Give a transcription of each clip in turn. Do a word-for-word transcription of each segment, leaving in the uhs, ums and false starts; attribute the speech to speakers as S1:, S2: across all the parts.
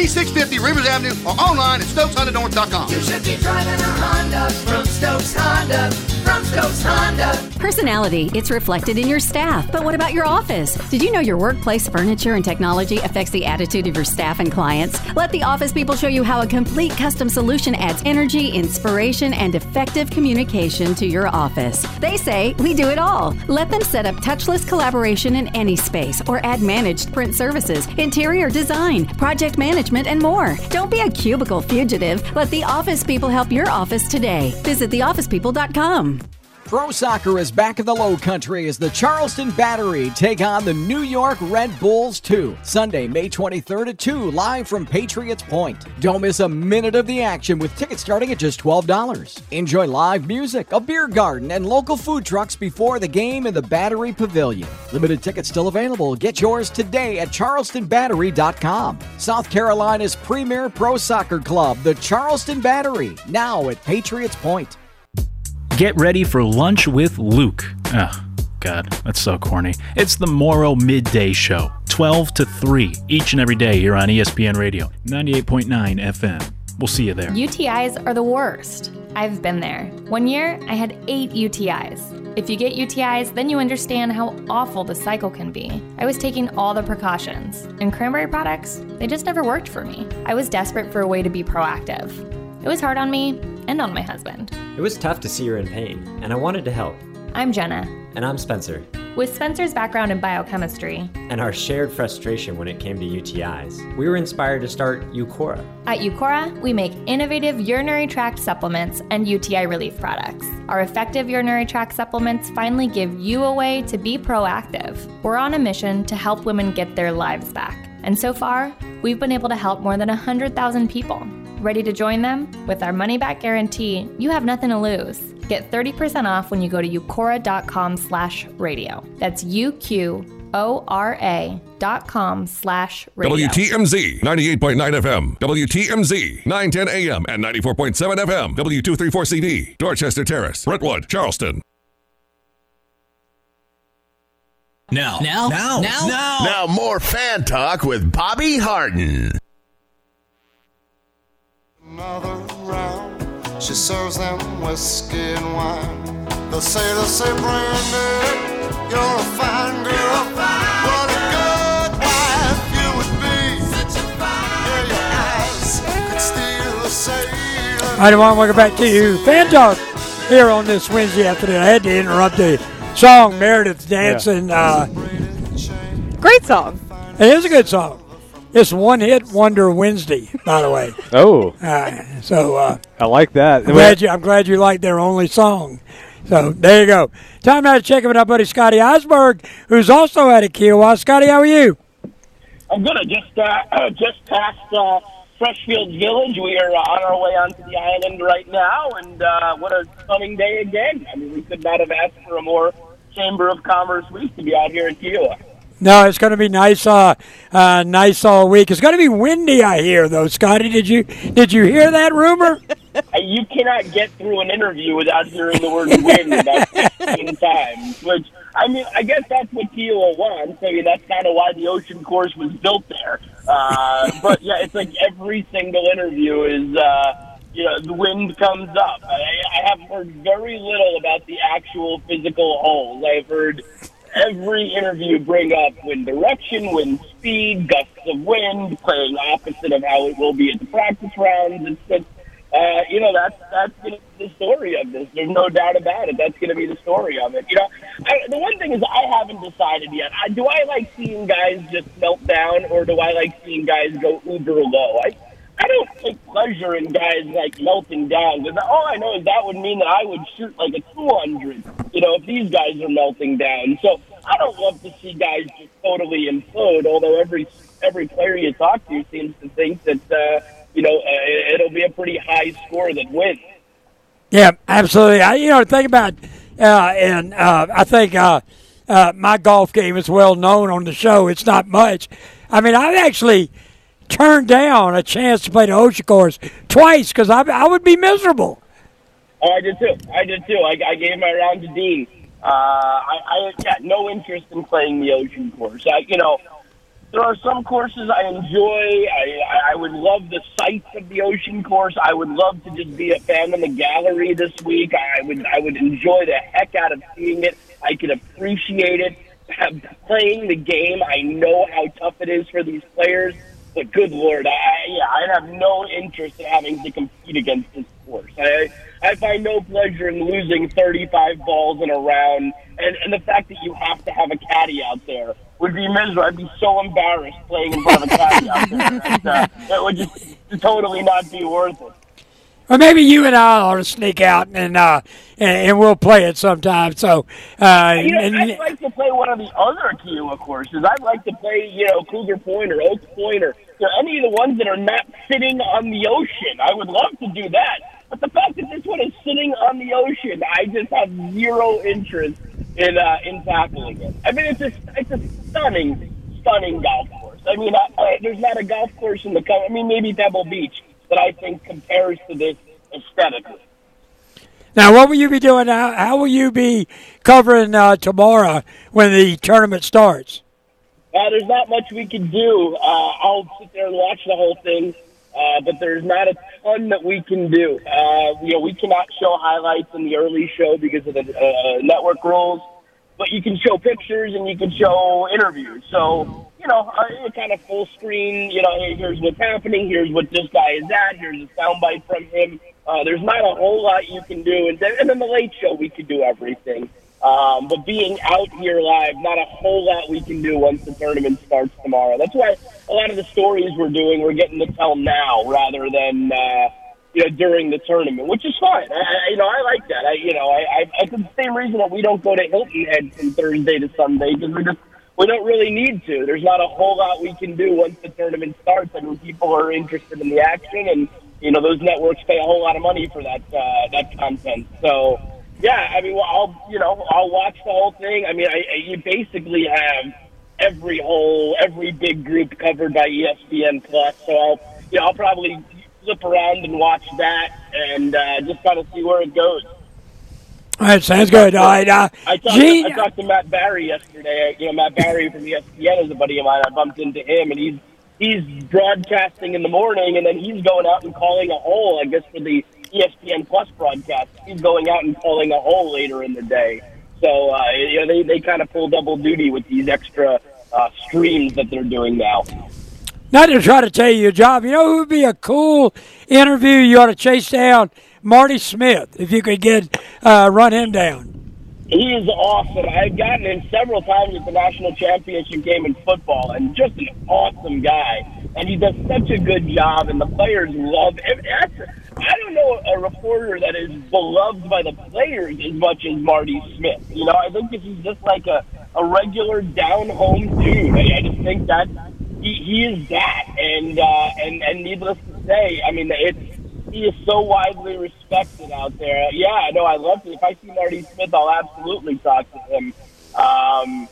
S1: eighty-six fifty Rivers Avenue or online at Stokes Honda North dot com.
S2: You should be driving a Honda from Stokes Honda. From Stokes Honda.
S3: Personality, it's reflected in your staff. But what about your office? Did you know your workplace furniture and technology affects the attitude of your staff and clients? Let the office people show you how a complete custom solution adds energy, inspiration, and effective communication to your office. They say we do it all. Let them set up touchless collaboration in any space or add managed print services, interior design, project management, and more. Don't be a cubicle fugitive. Let the office people help your office today. Visit the office people dot com.
S4: Pro Soccer is back in the Low Country as the Charleston Battery take on the New York Red Bulls two. Sunday, May twenty-third at two, live from Patriots Point. Don't miss a minute of the action with tickets starting at just twelve dollars. Enjoy live music, a beer garden, and local food trucks before the game in the Battery Pavilion. Limited tickets still available. Get yours today at charleston battery dot com. South Carolina's premier pro soccer club, the Charleston Battery, now at Patriots Point.
S5: Get ready for Lunch with Luke. Oh, God, that's so corny. It's the Morrow Midday Show, twelve to three, each and every day here on E S P N Radio, ninety-eight point nine F M. We'll see you there.
S6: U T Is are the worst. I've been there. One year, I had eight U T Is. If you get U T Is, then you understand how awful the cycle can be. I was taking all the precautions, and cranberry products, they just never worked for me. I was desperate for a way to be proactive. It was hard on me and on my husband.
S7: It was tough to see her in pain, and I wanted to help.
S6: I'm Jenna.
S7: And I'm Spencer.
S6: With Spencer's background in biochemistry
S7: and our shared frustration when it came to U T Is, we were inspired to start Eucora.
S6: At Eucora, we make innovative urinary tract supplements and U T I relief products. Our effective urinary tract supplements finally give you a way to be proactive. We're on a mission to help women get their lives back. And so far, we've been able to help more than one hundred thousand people. Ready to join them? With our money-back guarantee, you have nothing to lose. Get thirty percent off when you go to eucora dot com slash radio. That's U Q O R A dot com slash radio.
S8: W T M Z ninety-eight point nine F M, W T M Z nine ten A M and ninety-four point seven F M, W two thirty-four C D, Dorchester Terrace, Brentwood, Charleston.
S9: Now, now, now, now,
S10: now, now more Fan Talk with Bobby Harden.
S11: Another round, she serves them whiskey and wine. They'll say, they'll say, Brandy, you're a fine girl. What a good wife you would be. Such a fine yeah, your eyes could steal a sailor.
S12: All right, everyone, welcome back to you. Fan Talk here on this Wednesday afternoon. I had to interrupt the song, Meredith Dancing. Yeah. Uh,
S13: Great song.
S12: It is a good song. It's One Hit Wonder Wednesday, by the way.
S14: Oh.
S12: Uh, so uh,
S14: I like that.
S12: I'm glad, you, I'm glad you like their only song. So there you go. Time now to check in with our buddy Scotty Osberg, who's also at a Kiowa. Scotty, how are you?
S15: I'm good. I just, uh, just passed uh, Freshfields Village. We are uh, on our way onto the island right now, and uh, what a stunning day again. I mean, we could not have asked for a more Chamber of Commerce week to be out here in Kiowa.
S12: No, it's going to be nice, uh, uh, nice all week. It's going to be windy, I hear, though. Scotty, did you did you hear that rumor?
S15: You cannot get through an interview without hearing the word wind about fifteen times, which, I mean, I guess that's what Kiowa wants. I mean, that's kind of why the ocean course was built there. Uh, but, yeah, it's like every single interview is, uh, you know, the wind comes up. I, I have heard very little about the actual physical holes. I've heard every interview bring up wind direction, wind speed, gusts of wind, playing opposite of how it will be at the practice rounds. It's just, uh, you know, that's that's gonna be the story of this. There's no doubt about it. That's going to be the story of it. You know, I, the one thing is I haven't decided yet. I, do I like seeing guys just melt down, or do I like seeing guys go uber low? I I don't take pleasure in guys, like, melting down, because all I know is that would mean that I would shoot, like, a two hundred, you know, if these guys are melting down. So I don't love to see guys just totally implode, although every every player you talk to seems to think that, uh, you know, uh, it'll be a pretty high score that wins.
S12: Yeah, absolutely. I, you know, think about, uh, and uh, I think uh, uh, my golf game is well known on the show. It's not much. I mean, I've actually turned down a chance to play the ocean course twice because I, I would be miserable.
S15: Oh, I did too. I did too. I, I gave my round to Dean. Uh, I, I had no interest in playing the ocean course. I, you know, there are some courses I enjoy. I, I would love the sights of the Ocean course. I would love to just be a fan in the gallery this week. I would I would enjoy the heck out of seeing it. I could appreciate it. Have, playing the game, I know how tough it is for these players. But good Lord, I, yeah, I'd have no interest in having to compete against this course. I, I find no pleasure in losing thirty-five balls in a round. And, and the fact that you have to have a caddy out there would be miserable. I'd be so embarrassed playing in front of a caddy out there. And, uh, it would just totally not be worth it.
S12: Or maybe you and I ought to sneak out and uh, and, and we'll play it sometime. So, uh,
S15: you know,
S12: and,
S15: I'd like to play one of the other Kiowa courses. I'd like to play, you know, Cougar Point or Oaks Point or you know, any of the ones that are not sitting on the ocean. I would love to do that. But the fact that this one is sitting on the ocean, I just have zero interest in uh, in tackling it. I mean, it's a it's a stunning, stunning golf course. I mean, I, I, there's not a golf course in the country. I mean, maybe Pebble Beach that I think compares to this aesthetically.
S12: Now, what will you be doing? How, how will you be covering uh, tomorrow when the tournament starts?
S15: Uh, there's not much we can do. Uh, I'll sit there and watch the whole thing, uh, but there's not a ton that we can do. Uh, you know, we cannot show highlights in the early show because of the uh, network rules, but you can show pictures and you can show interviews. So, you know, uh, kind of full screen, you know, hey, here's what's happening, here's what this guy is at, here's a soundbite from him. Uh, there's not a whole lot you can do. And then, and then the late show, we could do everything. Um, but being out here live, not a whole lot we can do once the tournament starts tomorrow. That's why a lot of the stories we're doing, we're getting to tell now rather than, uh, you know, during the tournament, which is fine. I, I, you know, I like that. I, you know, I, I, I the same reason that we don't go to Hilton Head from Thursday to Sunday because we just, we don't really need to. There's not a whole lot we can do once the tournament starts. I mean, people are interested in the action, and you know those networks pay a whole lot of money for that uh, that content. So, yeah, I mean, well, I'll you know I'll watch the whole thing. I mean, I, I, you basically have every whole every big group covered by E S P N Plus. So I'll you know I'll probably flip around and watch that and uh, just kind of see where it goes.
S12: All right, sounds good. All right, uh,
S15: I, talked to, I talked to Matt Barry yesterday. You know, Matt Barry from E S P N is a buddy of mine. I bumped into him, and he's he's broadcasting in the morning, and then he's going out and calling a hole, I guess, for the E S P N Plus broadcast. He's going out and calling a hole later in the day. So, uh, you know, they, they kind of pull double duty with these extra uh, streams that they're doing now.
S12: Not to try to tell you your job. You know who would be a cool interview you ought to chase down? Marty Smith, if you could get uh, run him down.
S15: He is awesome. I've gotten him several times at the national championship game in football, and just an awesome guy. And he does such a good job, and the players love him. That's, I don't know a reporter that is beloved by the players as much as Marty Smith. You know, I think this is just like a, a regular down-home dude. I, I just think that he, he is that. And, uh, and, and needless to say, I mean, it's he is so widely respected out there. Yeah, no, I love it. If I see Marty Smith, I'll absolutely talk to him. Um,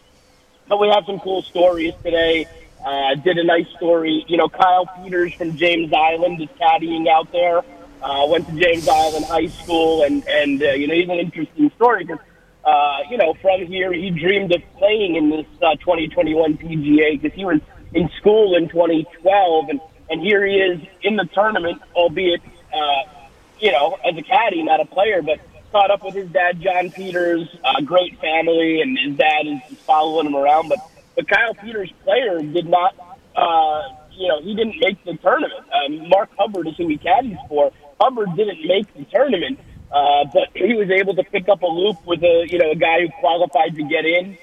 S15: but we have some cool stories today. Uh, did a nice story. You know, Kyle Peters from James Island is caddying out there. Uh, went to James Island High School, and, and uh, you know, he's an interesting story because, uh, you know, from here, he dreamed of playing in this uh, twenty twenty-one P G A because he was in school in twenty twelve, and And here he is in the tournament, albeit, uh, you know, as a caddy, not a player, but caught up with his dad, John Peters, a great family, and his dad is just following him around. But, but Kyle Peters' player did not, uh, you know, he didn't make the tournament. Um, Mark Hubbard is who he caddies for. Hubbard didn't make the tournament, uh, but he was able to pick up a loop with a, you know, a guy who qualified to get in.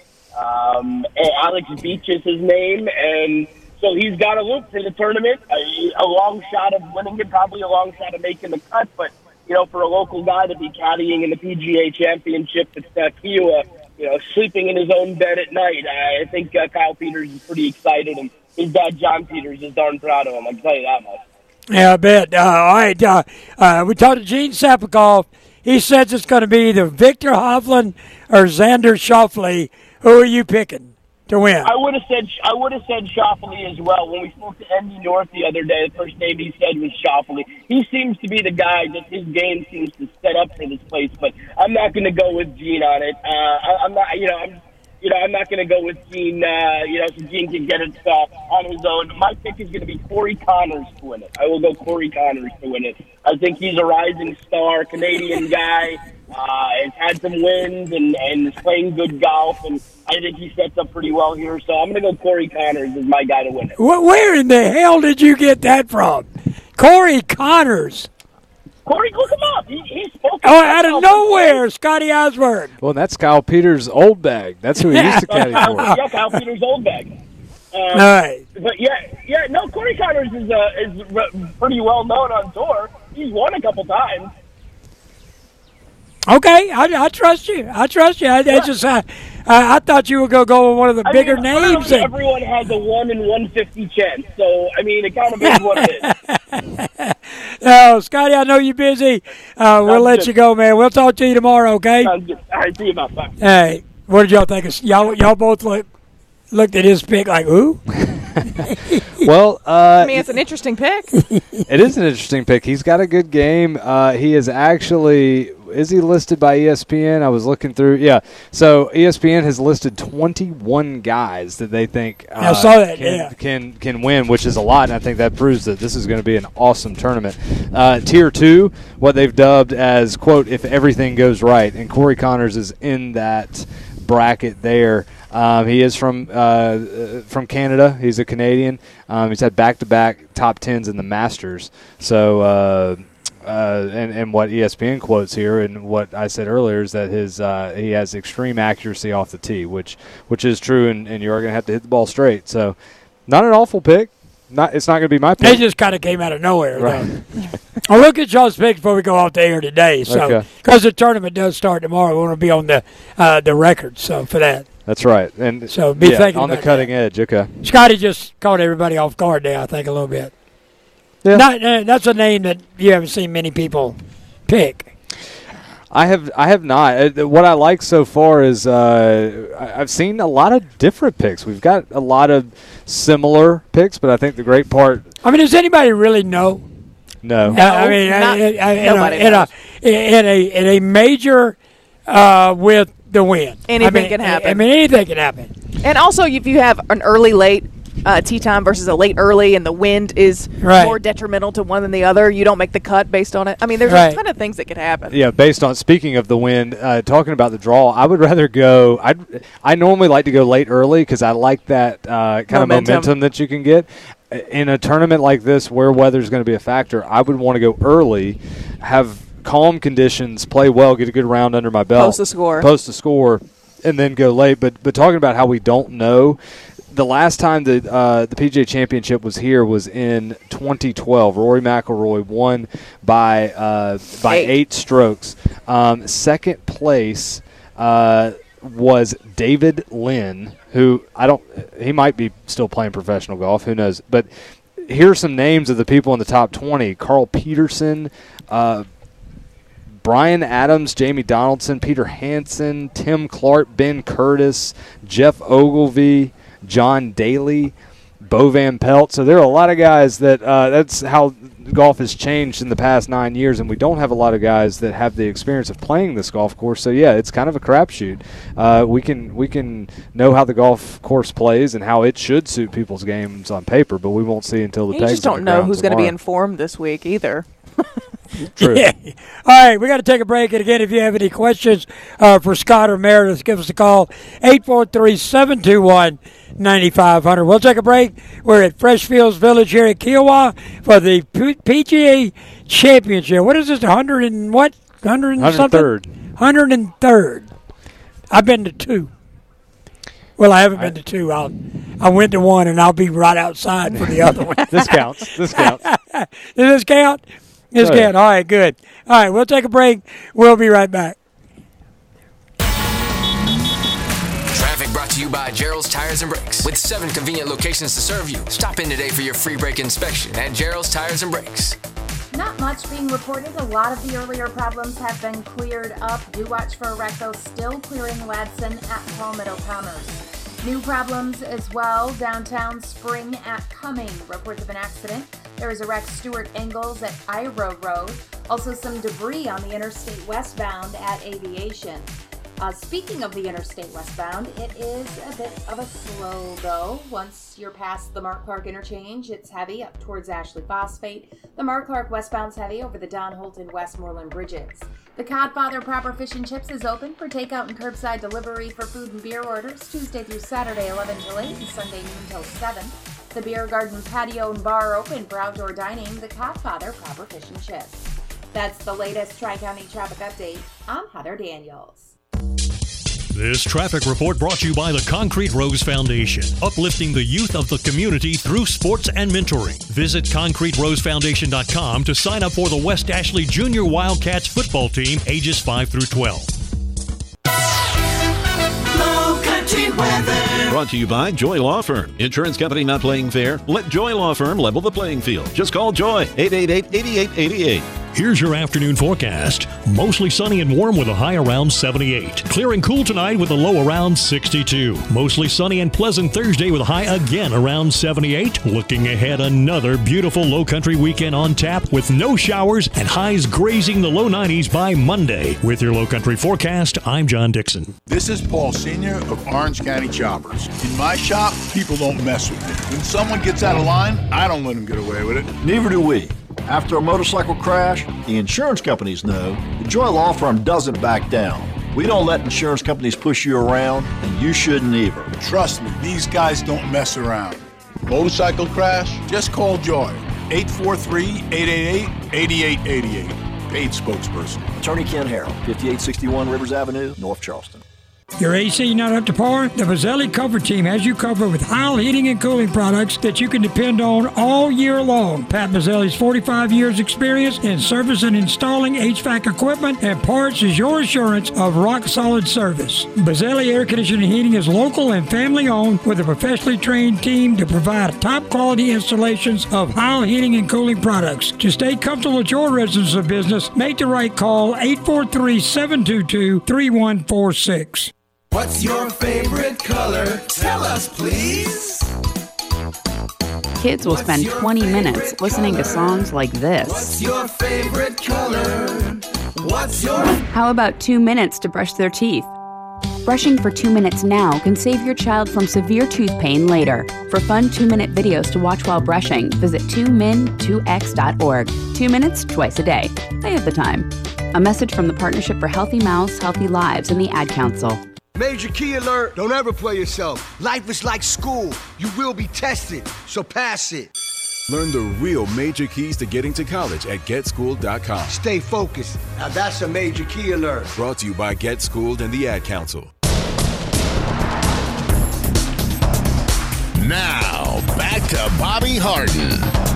S15: Um, and Alex Beach is his name, and so he's got a loop for the tournament, a, a long shot of winning it, probably a long shot of making the cut. But, you know, for a local guy to be caddying in the P G A Championship at uh, Kiowa, you know, sleeping in his own bed at night, I think uh, Kyle Peters is pretty excited, and his dad, John Peters, is darn proud of him. I can tell you that much.
S12: Yeah, I bet. Uh, all right, uh, uh, we talked to Gene Sapikoff. He says it's going to be either Victor Hovland or Xander Schauffele. Who are you picking to win?
S15: I would have said I would have said Schauffele as well. When we spoke to Andy North the other day, the first name he said was Schauffele. He seems to be the guy that his game seems to set up for this place, but I'm not going to go with Gene on it. Uh, I, I'm not, you know, I'm, you know, I'm not going to go with Gene, uh, you know, so Gene can get it uh, on his own. My pick is going to be Corey Connors to win it. I will go Corey Connors to win it. I think he's a rising star, Canadian guy, uh, has had some wins and, and is playing good golf, and I think he sets up pretty well here. So I'm going to go Corey Connors as my guy to win it.
S12: Where in the hell did you get that from? Corey Connors.
S15: Corey, look him up. He, he's spoken.
S12: Oh, out of nowhere, Scotty Osborne.
S14: Well, that's Kyle Peters' old bag. That's who he used to caddy for.
S15: Yeah, Kyle Peters' old bag. Um,
S12: All right.
S15: But yeah, yeah, no, Corey Connors is uh, is re- pretty well known on tour. He's won a couple times.
S12: Okay, I, I trust you. I trust you. I, I just I, I thought you were going to go with one of the
S15: I
S12: bigger
S15: mean,
S12: names.
S15: And everyone has a one in one fifty chance, so I mean, it kind of is what it is.
S12: No, Scotty, I know you're busy. Uh, we'll
S15: Sounds
S12: let
S15: good.
S12: you go, man. We'll talk to you tomorrow, okay?
S15: Sounds good. All right, see you about five.
S12: Hey, what did y'all think? Of, y'all, y'all both look, looked at his pick like, who?
S14: Well, uh,
S13: I mean, it's an interesting pick.
S14: it is an interesting pick. He's got a good game. Uh, he is actually – is he listed by E S P N? I was looking through. Yeah. So E S P N has listed twenty-one guys that they think uh,
S12: I saw that,
S14: can,
S12: yeah.
S14: can can win, which is a lot, and I think that proves that this is going to be an awesome tournament. Uh, tier two, what they've dubbed as, quote, if everything goes right, and Corey Connors is in that bracket there. Um, he is from uh, from Canada. He's a Canadian. Um, he's had back-to-back top tens in the Masters. So, uh, uh, and, and what E S P N quotes here, and what I said earlier, is that his uh, he has extreme accuracy off the tee, which which is true, and, and you are going to have to hit the ball straight. So, not an awful pick. Not it's not going to be my pick.
S12: It just kind of came out of nowhere.
S14: Right.
S12: I'll look at y'all's picks before we go off the air today. So,
S14: Okay.
S12: because the tournament does start tomorrow, we want to be on the uh, the record. So for that,
S14: That's right. And
S12: So be
S14: yeah,
S12: thinking
S14: on the
S12: about
S14: cutting edge. Okay.
S12: Scotty just caught everybody off guard there. I think a little bit.
S14: Yeah.
S12: Not, uh, that's a name that you haven't seen many people pick.
S14: I have I have not. Uh, What I like so far is uh, I- I've seen a lot of different picks. We've got a lot of similar picks, but I think the great part.
S12: I mean, does anybody really know?
S14: No.
S12: Uh, I mean,
S13: not-
S12: uh, uh, in, a,
S13: nobody
S12: in, a,
S13: knows.
S12: in a in a major uh, with the win.
S13: Anything
S12: I mean,
S13: can happen.
S12: I mean, anything can happen.
S13: And also, if you have an early late uh, tee time versus a late early, and the wind is
S12: Right.
S13: more detrimental to one than the other, you don't make the cut based on it. I mean, there's
S14: Right.
S13: a ton of things that could happen.
S14: Yeah, based on speaking of the wind, uh, talking about the draw, I would rather go. I I normally like to go late early because I like that uh, kind
S13: Momentum.
S14: of momentum that you can get in a tournament like this where weather is going to be a factor. I would want to go early, have calm conditions, play well, get a good round under my belt,
S13: Post a score.
S14: post a score, and then go late. But but talking about how we don't know. The last time the uh, the P G A Championship was here was in twenty twelve. Rory McIlroy won by uh, by eight, eight strokes. Um, second place uh, was David Lynn, who I don't. He might be still playing professional golf. Who knows? But here are some names of the people in the top twenty: Carl Peterson. Uh, Brian Adams, Jamie Donaldson, Peter Hansen, Tim Clark, Ben Curtis, Jeff Ogilvy, John Daly, Bo Van Pelt. So there are a lot of guys that uh, that's how golf has changed in the past nine years, and we don't have a lot of guys that have the experience of playing this golf course. So yeah, it's kind of a crapshoot. Uh, we can we can know how the golf course plays and how it should suit people's games on paper, but we won't see until the
S13: You
S14: pegs
S13: just
S14: in
S13: don't
S14: the
S13: know
S14: ground
S13: who's going to be
S14: tomorrow.
S13: informed this week either.
S14: True.
S12: Yeah. All right, we got to take a break. And again, if you have any questions uh, for Scott or Meredith, give us a call, eight four three, seven two one, nine five zero zero. We'll take a break. We're at Freshfields Village here at Kiowa for the P- PGA Championship. What is this, one hundred and what? one hundred and something?
S14: one hundred third.
S12: one hundred and third. I've been to two. Well, I haven't been to two. I'll, I went to one, and I'll be right outside for the other one.
S14: This counts. This counts.
S12: Does this count? This
S14: Oh, yeah.
S12: count. All right, good. All right, we'll take a break. We'll be right back.
S9: Traffic brought to you by Gerald's Tires and Brakes. With seven convenient locations to serve you. Stop in today for your free brake inspection at Gerald's Tires and Brakes.
S16: Not much being reported. A lot of the earlier problems have been cleared up. Do watch for a wreck, though, still clearing Ladson at Palmetto Commerce. New problems as well. Downtown Spring at Cumming. Reports of an accident. There is a wreck Stewart Engels at I Road Road. Also some debris on the interstate westbound at Aviation. Uh, speaking of the interstate westbound, it is a bit of a slow go. Once you're past the Mark Clark interchange, it's heavy up towards Ashley Phosphate. The Mark Clark westbound's heavy over the Don Holt and Westmoreland bridges. The Codfather Proper Fish and Chips is open for takeout and curbside delivery for food and beer orders Tuesday through Saturday, eleven till eight, and Sunday noon till seven. The Beer Garden patio and bar open for outdoor dining. The Codfather Proper Fish and Chips. That's the latest Tri-County traffic update. I'm Heather Daniels.
S17: This traffic report brought to you by the Concrete Rose Foundation, uplifting the youth of the community through sports and mentoring. Visit concrete rose foundation dot com to sign up for the West Ashley Junior Wildcats football team, ages five through twelve.
S2: Low Country weather.
S18: Brought to you by Joy Law Firm. Insurance company not playing fair? Let Joy Law Firm level the playing field. Just call Joy, eight eight eight, eight eight eight eight.
S17: Here's your afternoon forecast. Mostly sunny and warm with a high around seventy-eight. Clear and cool tonight with a low around sixty-two. Mostly sunny and pleasant Thursday with a high again around seventy-eight. Looking ahead, another beautiful low country weekend on tap with no showers and highs grazing the low nineties by Monday. With your low country forecast, I'm John Dixon.
S19: This is Paul Senior of Orange County Choppers. In my shop, people don't mess with me. When someone gets out of line, I don't let them get away with it.
S20: Neither do we. After a motorcycle crash, the insurance companies know the Joy Law Firm doesn't back down. We don't let insurance companies push you around, and you shouldn't either.
S19: Trust me, these guys don't mess around. Motorcycle crash? Just call Joy. eight four three, eight eight eight, eight eight eight eight. Paid spokesperson.
S20: Attorney Ken Harrell, fifty-eight sixty-one Rivers Avenue, North Charleston.
S12: Your A C not up to par? The Mazzelli Comfort Team has you covered with Heil heating and cooling products that you can depend on all year long. Pat Mazzelli's forty-five years experience in service and installing H V A C equipment and parts is your assurance of rock-solid service. Mazzelli Air Conditioning and Heating is local and family-owned with a professionally trained team to provide top-quality installations of Heil heating and cooling products. To stay comfortable at your residence or business, make the right call, eight four three, seven two two, three one four six.
S2: What's your favorite color? Tell us, please.
S21: Kids will spend twenty minutes listening to songs like this.
S2: What's your favorite color? What's your...
S21: How about two minutes to brush their teeth? Brushing for two minutes now can save your child from severe tooth pain later. For fun two-minute videos to watch while brushing, visit two min two x dot org. Two minutes, twice a day. They have the time. A message from the Partnership for Healthy Mouths, Healthy Lives, and the Ad Council.
S22: Major key alert, don't ever play yourself. Life is like school. You will be tested, so pass it.
S23: Learn the real major keys to getting to college at get schooled dot com.
S22: Stay focused. Now that's a major key alert.
S23: Brought to you by Get Schooled and the Ad Council.
S10: Now, back to Bobby Harden.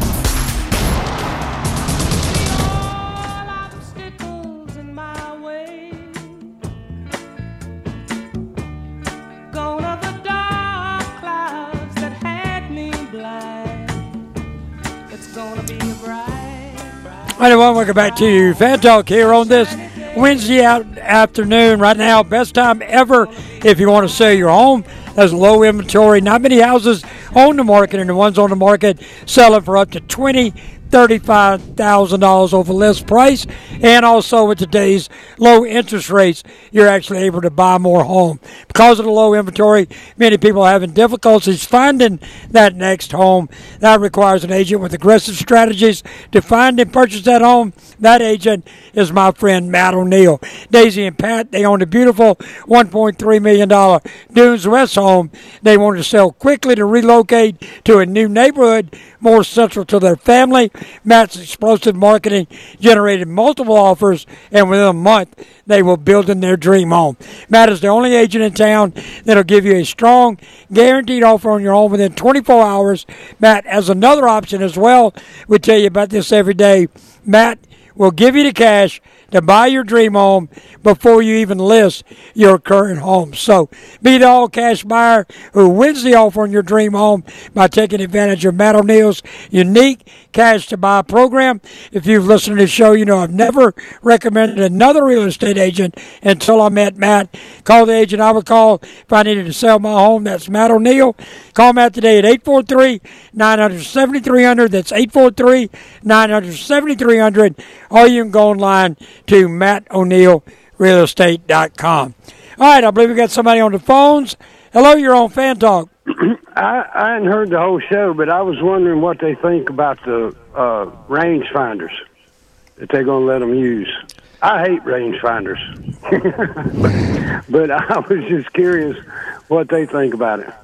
S12: All right, everyone, welcome back to Fan Talk here on this Wednesday out afternoon. Right now, best time ever if you want to sell your home. There's low inventory, not many houses on the market, and the ones on the market selling for up to twenty thousand dollars, thirty-five thousand dollars over list price. And also with today's low interest rates, you're actually able to buy more home. Because of the low inventory, many people are having difficulties finding that next home. That requires an agent with aggressive strategies to find and purchase that home. That agent is my friend Matt O'Neill. Daisy and Pat, they own a beautiful one point three million dollars Dunes West home. They wanted to sell quickly to relocate to a new neighborhood more central to their family. Matt's explosive marketing generated multiple offers, and within a month, they were building their dream home. Matt is the only agent in town that will give you a strong, guaranteed offer on your home within twenty-four hours. Matt has another option as well. We tell you about this every day. Matt will give you the cash to buy your dream home before you even list your current home. So be the all-cash buyer who wins the offer on your dream home by taking advantage of Matt O'Neill's unique cash-to-buy program. If you've listened to the show, you know I've never recommended another real estate agent until I met Matt. Call the agent I would call if I needed to sell my home. That's Matt O'Neill. Call Matt today at eight four three, nine hundred, seven three hundred. That's eight four three, nine hundred, seven three hundred. Or you can go online to matt o'neill real estate dot com. All right, I believe we got somebody on the phones. Hello, you're on Fan Talk.
S1: I, I hadn't heard the whole show, but I was wondering what they think about the uh, rangefinders that they're going to let them use. I hate rangefinders, but I was just curious what they think about it.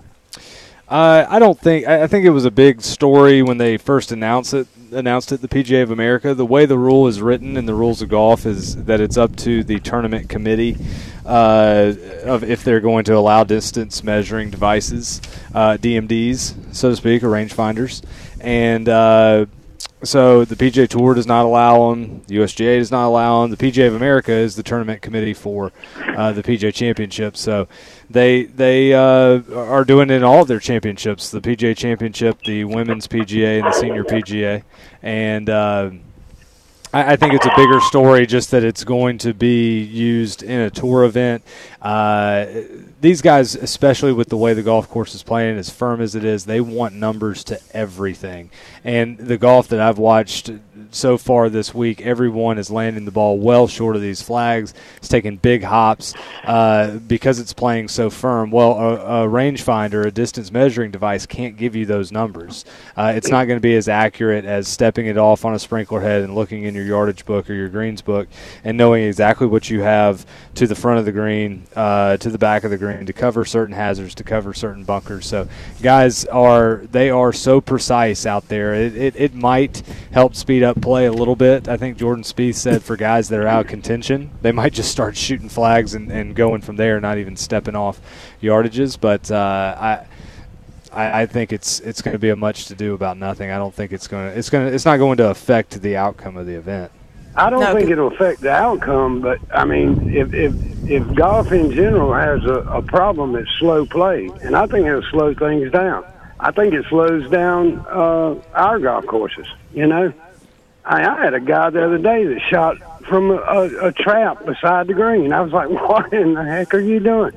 S14: Uh, I don't think. I, I think it was a big story when they first announced it. Announced it, the P G A of America. The way the rule is written in the rules of golf is that it's up to the tournament committee uh, of if they're going to allow distance measuring devices, uh, D M Ds, so to speak, or rangefinders, and. Uh, So the P G A Tour does not allow them. The U S G A does not allow them. The P G A of America is the tournament committee for uh, the P G A Championship. So they they uh, are doing it in all of their championships, the P G A Championship, the Women's P G A, and the Senior P G A. And uh, I, I think it's a bigger story just that it's going to be used in a tour event. Uh, these guys, especially with the way the golf course is playing, as firm as it is, they want numbers to everything. And the golf that I've watched so far this week, everyone is landing the ball well short of these flags. It's taking big hops uh, because it's playing so firm. Well, a, a rangefinder, a distance measuring device, can't give you those numbers. Uh, it's not going to be as accurate as stepping it off on a sprinkler head and looking in your yardage book or your greens book and knowing exactly what you have to the front of the green, uh, to the back of the green, to cover certain hazards, to cover certain bunkers. So guys are they are so precise out there. It, it, it might help speed up play a little bit. I think Jordan Spieth said for guys that are out of contention, they might just start shooting flags and, and going from there, not even stepping off yardages. But uh, I, I I think it's it's going to be a much to do about nothing. I don't think it's going to it's going to it's not going to affect the outcome of the event.
S1: I don't no, think it'll affect the outcome, but I mean, if if if golf in general has a, a problem, it's slow play, and I think it'll slow things down. I think it slows down uh, our golf courses. You know, I, I had a guy the other day that shot from a, a, a trap beside the green. I was like, "What in the heck are you doing?"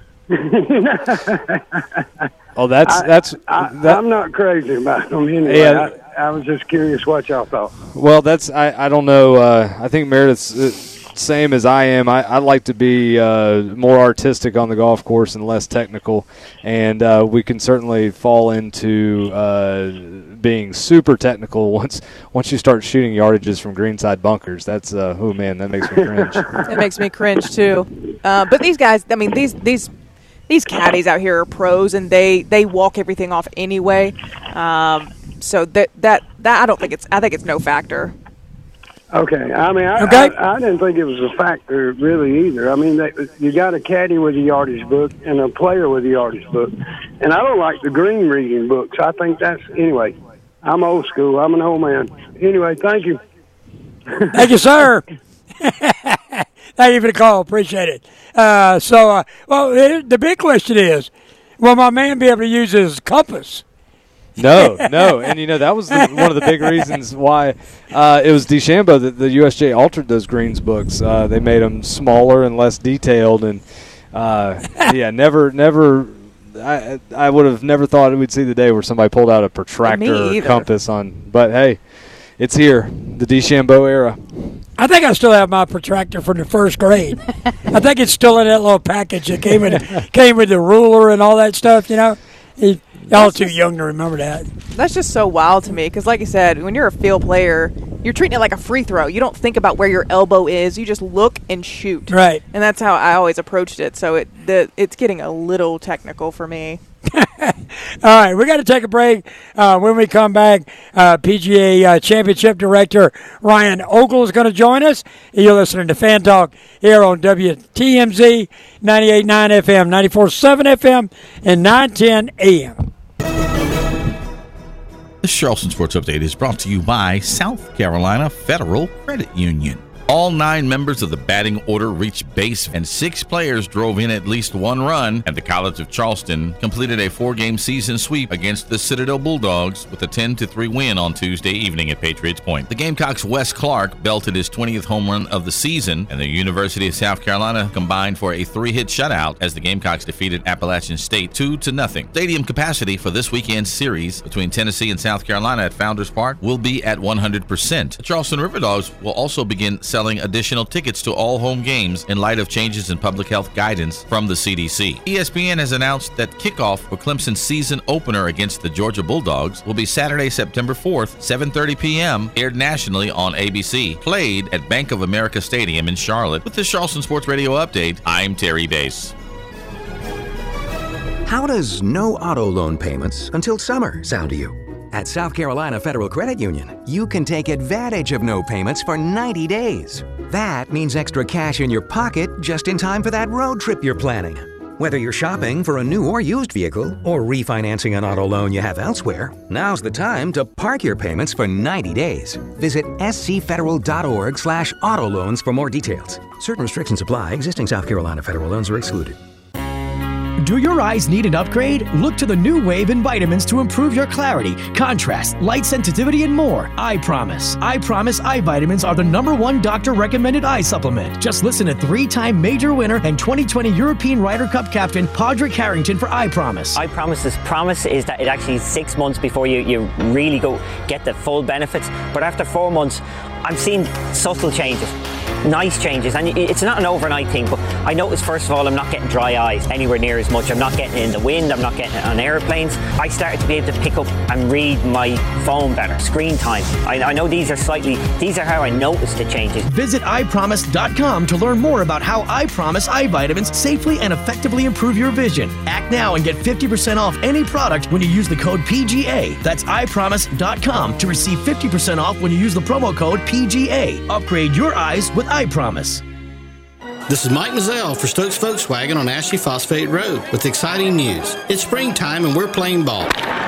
S14: Oh, that's
S1: I,
S14: that's.
S1: I,
S14: that,
S1: I'm not crazy about them anyway.
S14: Yeah.
S1: I, I was just curious what y'all thought.
S14: Well, that's I, I don't know. Uh, I think Meredith's uh, same as I am. I, I like to be uh, more artistic on the golf course and less technical, and uh, we can certainly fall into uh, being super technical once once you start shooting yardages from greenside bunkers. That's uh, oh man, that makes me cringe.
S13: It makes me cringe too. Uh, but these guys, I mean, these these. These caddies out here are pros, and they, they walk everything off anyway. Um, so that that that I don't think it's I think it's no factor.
S1: Okay, I mean, I,
S12: okay.
S1: I, I didn't think it was a factor really either. I mean, they, you got a caddy with a yardage book and a player with a yardage book, and I don't like the green reading books. I think that's anyway. I'm old school. I'm an old man. Anyway, thank you.
S12: Thank you, sir. Thank you for the call. Appreciate it. Uh, so, uh, well, it, the big question is, will my man be able to use his compass?
S14: No, no. And, you know, that was the, one of the big reasons why uh, it was DeChambeau that the U S G A altered those greens books. Uh, they made them smaller and less detailed. And, uh, yeah, never, never – I I would have never thought we'd see the day where somebody pulled out a protractor or compass on – but, hey, it's here, the DeChambeau era.
S12: I think I still have my protractor from the first grade. I think it's still in that little package that came with came with the ruler and all that stuff. You know, he, y'all too young to remember that.
S13: That's just so wild to me because, like you said, when you're a field player, you're treating it like a free throw. You don't think about where your elbow is. You just look and shoot.
S12: Right.
S13: And that's how I always approached it. So it the it's getting a little technical for me.
S12: All right, we got to take a break. Uh, when we come back, uh, P G A uh, Championship Director Ryan Ogle is going to join us. You're listening to Fan Talk here on W T M Z ninety-eight point nine F M, ninety-four point seven F M, and nine ten A M.
S3: This Charleston Sports Update is brought to you by South Carolina Federal Credit Union. All nine members of the batting order reached base, and six players drove in at least one run, and the College of Charleston completed a four-game season sweep against the Citadel Bulldogs with a ten to three win on Tuesday evening at Patriots Point. The Gamecocks' Wes Clark belted his twentieth home run of the season, and the University of South Carolina combined for a three-hit shutout as the Gamecocks defeated Appalachian State two to nothing. Stadium capacity for this weekend's series between Tennessee and South Carolina at Founders Park will be at one hundred percent. The Charleston River Dogs will also begin celebrating selling additional tickets to all home games in light of changes in public health guidance from the C D C. E S P N has announced that kickoff for Clemson's season opener against the Georgia Bulldogs will be Saturday, September fourth, seven thirty p.m., aired nationally on A B C, played at Bank of America Stadium in Charlotte. With the Charleston Sports Radio update, I'm Terry Bass.
S4: How does no auto loan payments until summer sound to you? At South Carolina Federal Credit Union, you can take advantage of no payments for ninety days. That means extra cash in your pocket just in time for that road trip you're planning. Whether you're shopping for a new or used vehicle or refinancing an auto loan you have elsewhere, now's the time to park your payments for ninety days. Visit scfederal.org slash auto loans for more details. Certain restrictions apply. Existing South Carolina federal loans are excluded.
S5: Do your eyes need an upgrade? Look to the new Wave in vitamins to improve your clarity, contrast, light sensitivity, and more. I Promise. I Promise eye vitamins are the number one doctor-recommended eye supplement. Just listen to three-time major winner and twenty twenty European Ryder Cup captain Padraig Harrington for I Promise.
S7: I Promise's promise is that it actually is six months before you, you really go get the full benefits. But after four months, I'm seeing subtle changes. Nice changes, and it's not an overnight thing, but I noticed first of all I'm not getting dry eyes anywhere near as much. I'm not getting it in the wind, I'm not getting it on airplanes. I started to be able to pick up and read my phone better. Screen time, I, I know these are slightly, these are how I noticed the changes.
S5: Visit i promise dot com to learn more about how I Promise eye vitamins safely and effectively improve your vision. Act now and get fifty percent off any product when you use the code P G A. That's i promise dot com to receive fifty percent off when you use the promo code P G A. Upgrade your eyes with I Promise.
S24: This is Mike Mazzell for Stokes Volkswagen on Ashley Phosphate Road with exciting news. It's springtime and we're playing ball.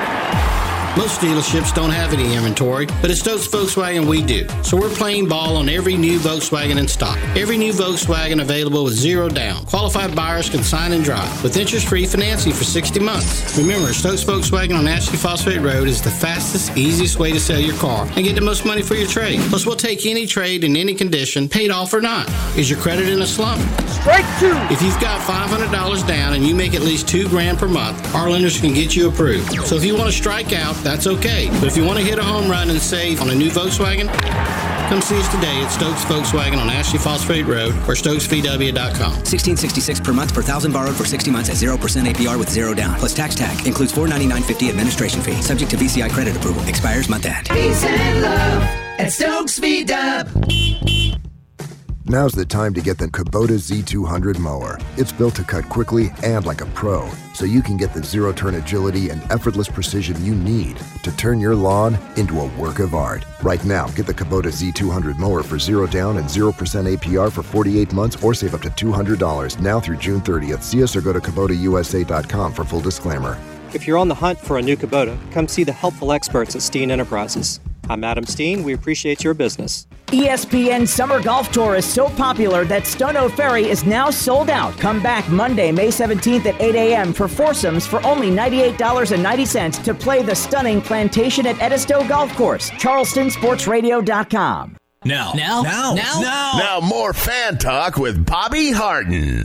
S24: Most dealerships don't have any inventory, but at Stokes Volkswagen we do. So we're playing ball on every new Volkswagen in stock. Every new Volkswagen available with zero down. Qualified buyers can sign and drive with interest-free financing for sixty months. Remember, Stokes Volkswagen on Ashley Phosphate Road is the fastest, easiest way to sell your car and get the most money for your trade. Plus, we'll take any trade in any condition, paid off or not. Is your credit in a slump?
S2: Strike two!
S24: If you've got five hundred dollars down and you make at least two grand per month, our lenders can get you approved. So if you want to strike out, that's okay. But if you want to hit a home run and save on a new Volkswagen, come see us today at Stokes Volkswagen on Ashley Phosphate Road or stokes v w dot com.
S25: sixteen sixty-six per month per thousand borrowed for sixty months at zero percent A P R with zero down. Plus tax tag. Includes four ninety-nine fifty administration fee. Subject to V C I credit approval. Expires month end.
S2: Peace and love at Stokes V-Dub.
S26: Now's the time to get the Kubota Z two hundred mower. It's built to cut quickly and like a pro, so you can get the zero-turn agility and effortless precision you need to turn your lawn into a work of art. Right now, get the Kubota Z two hundred mower for zero down and zero percent A P R for forty-eight months or save up to two hundred dollars now through June thirtieth. See us or go to Kubota U S A dot com for full disclaimer.
S27: If you're on the hunt for a new Kubota, come see the helpful experts at Steen Enterprises. I'm Adam Steen. We appreciate your business.
S28: E S P N Summer Golf Tour is so popular that Stono Ferry is now sold out. Come back Monday, May seventeenth at eight a.m. for foursomes for only ninety-eight dollars and ninety cents to play the stunning Plantation at Edisto Golf Course. Charleston Sports Radio dot com.
S10: Now, now, now, now, now, now more fan talk with Bobby Harden.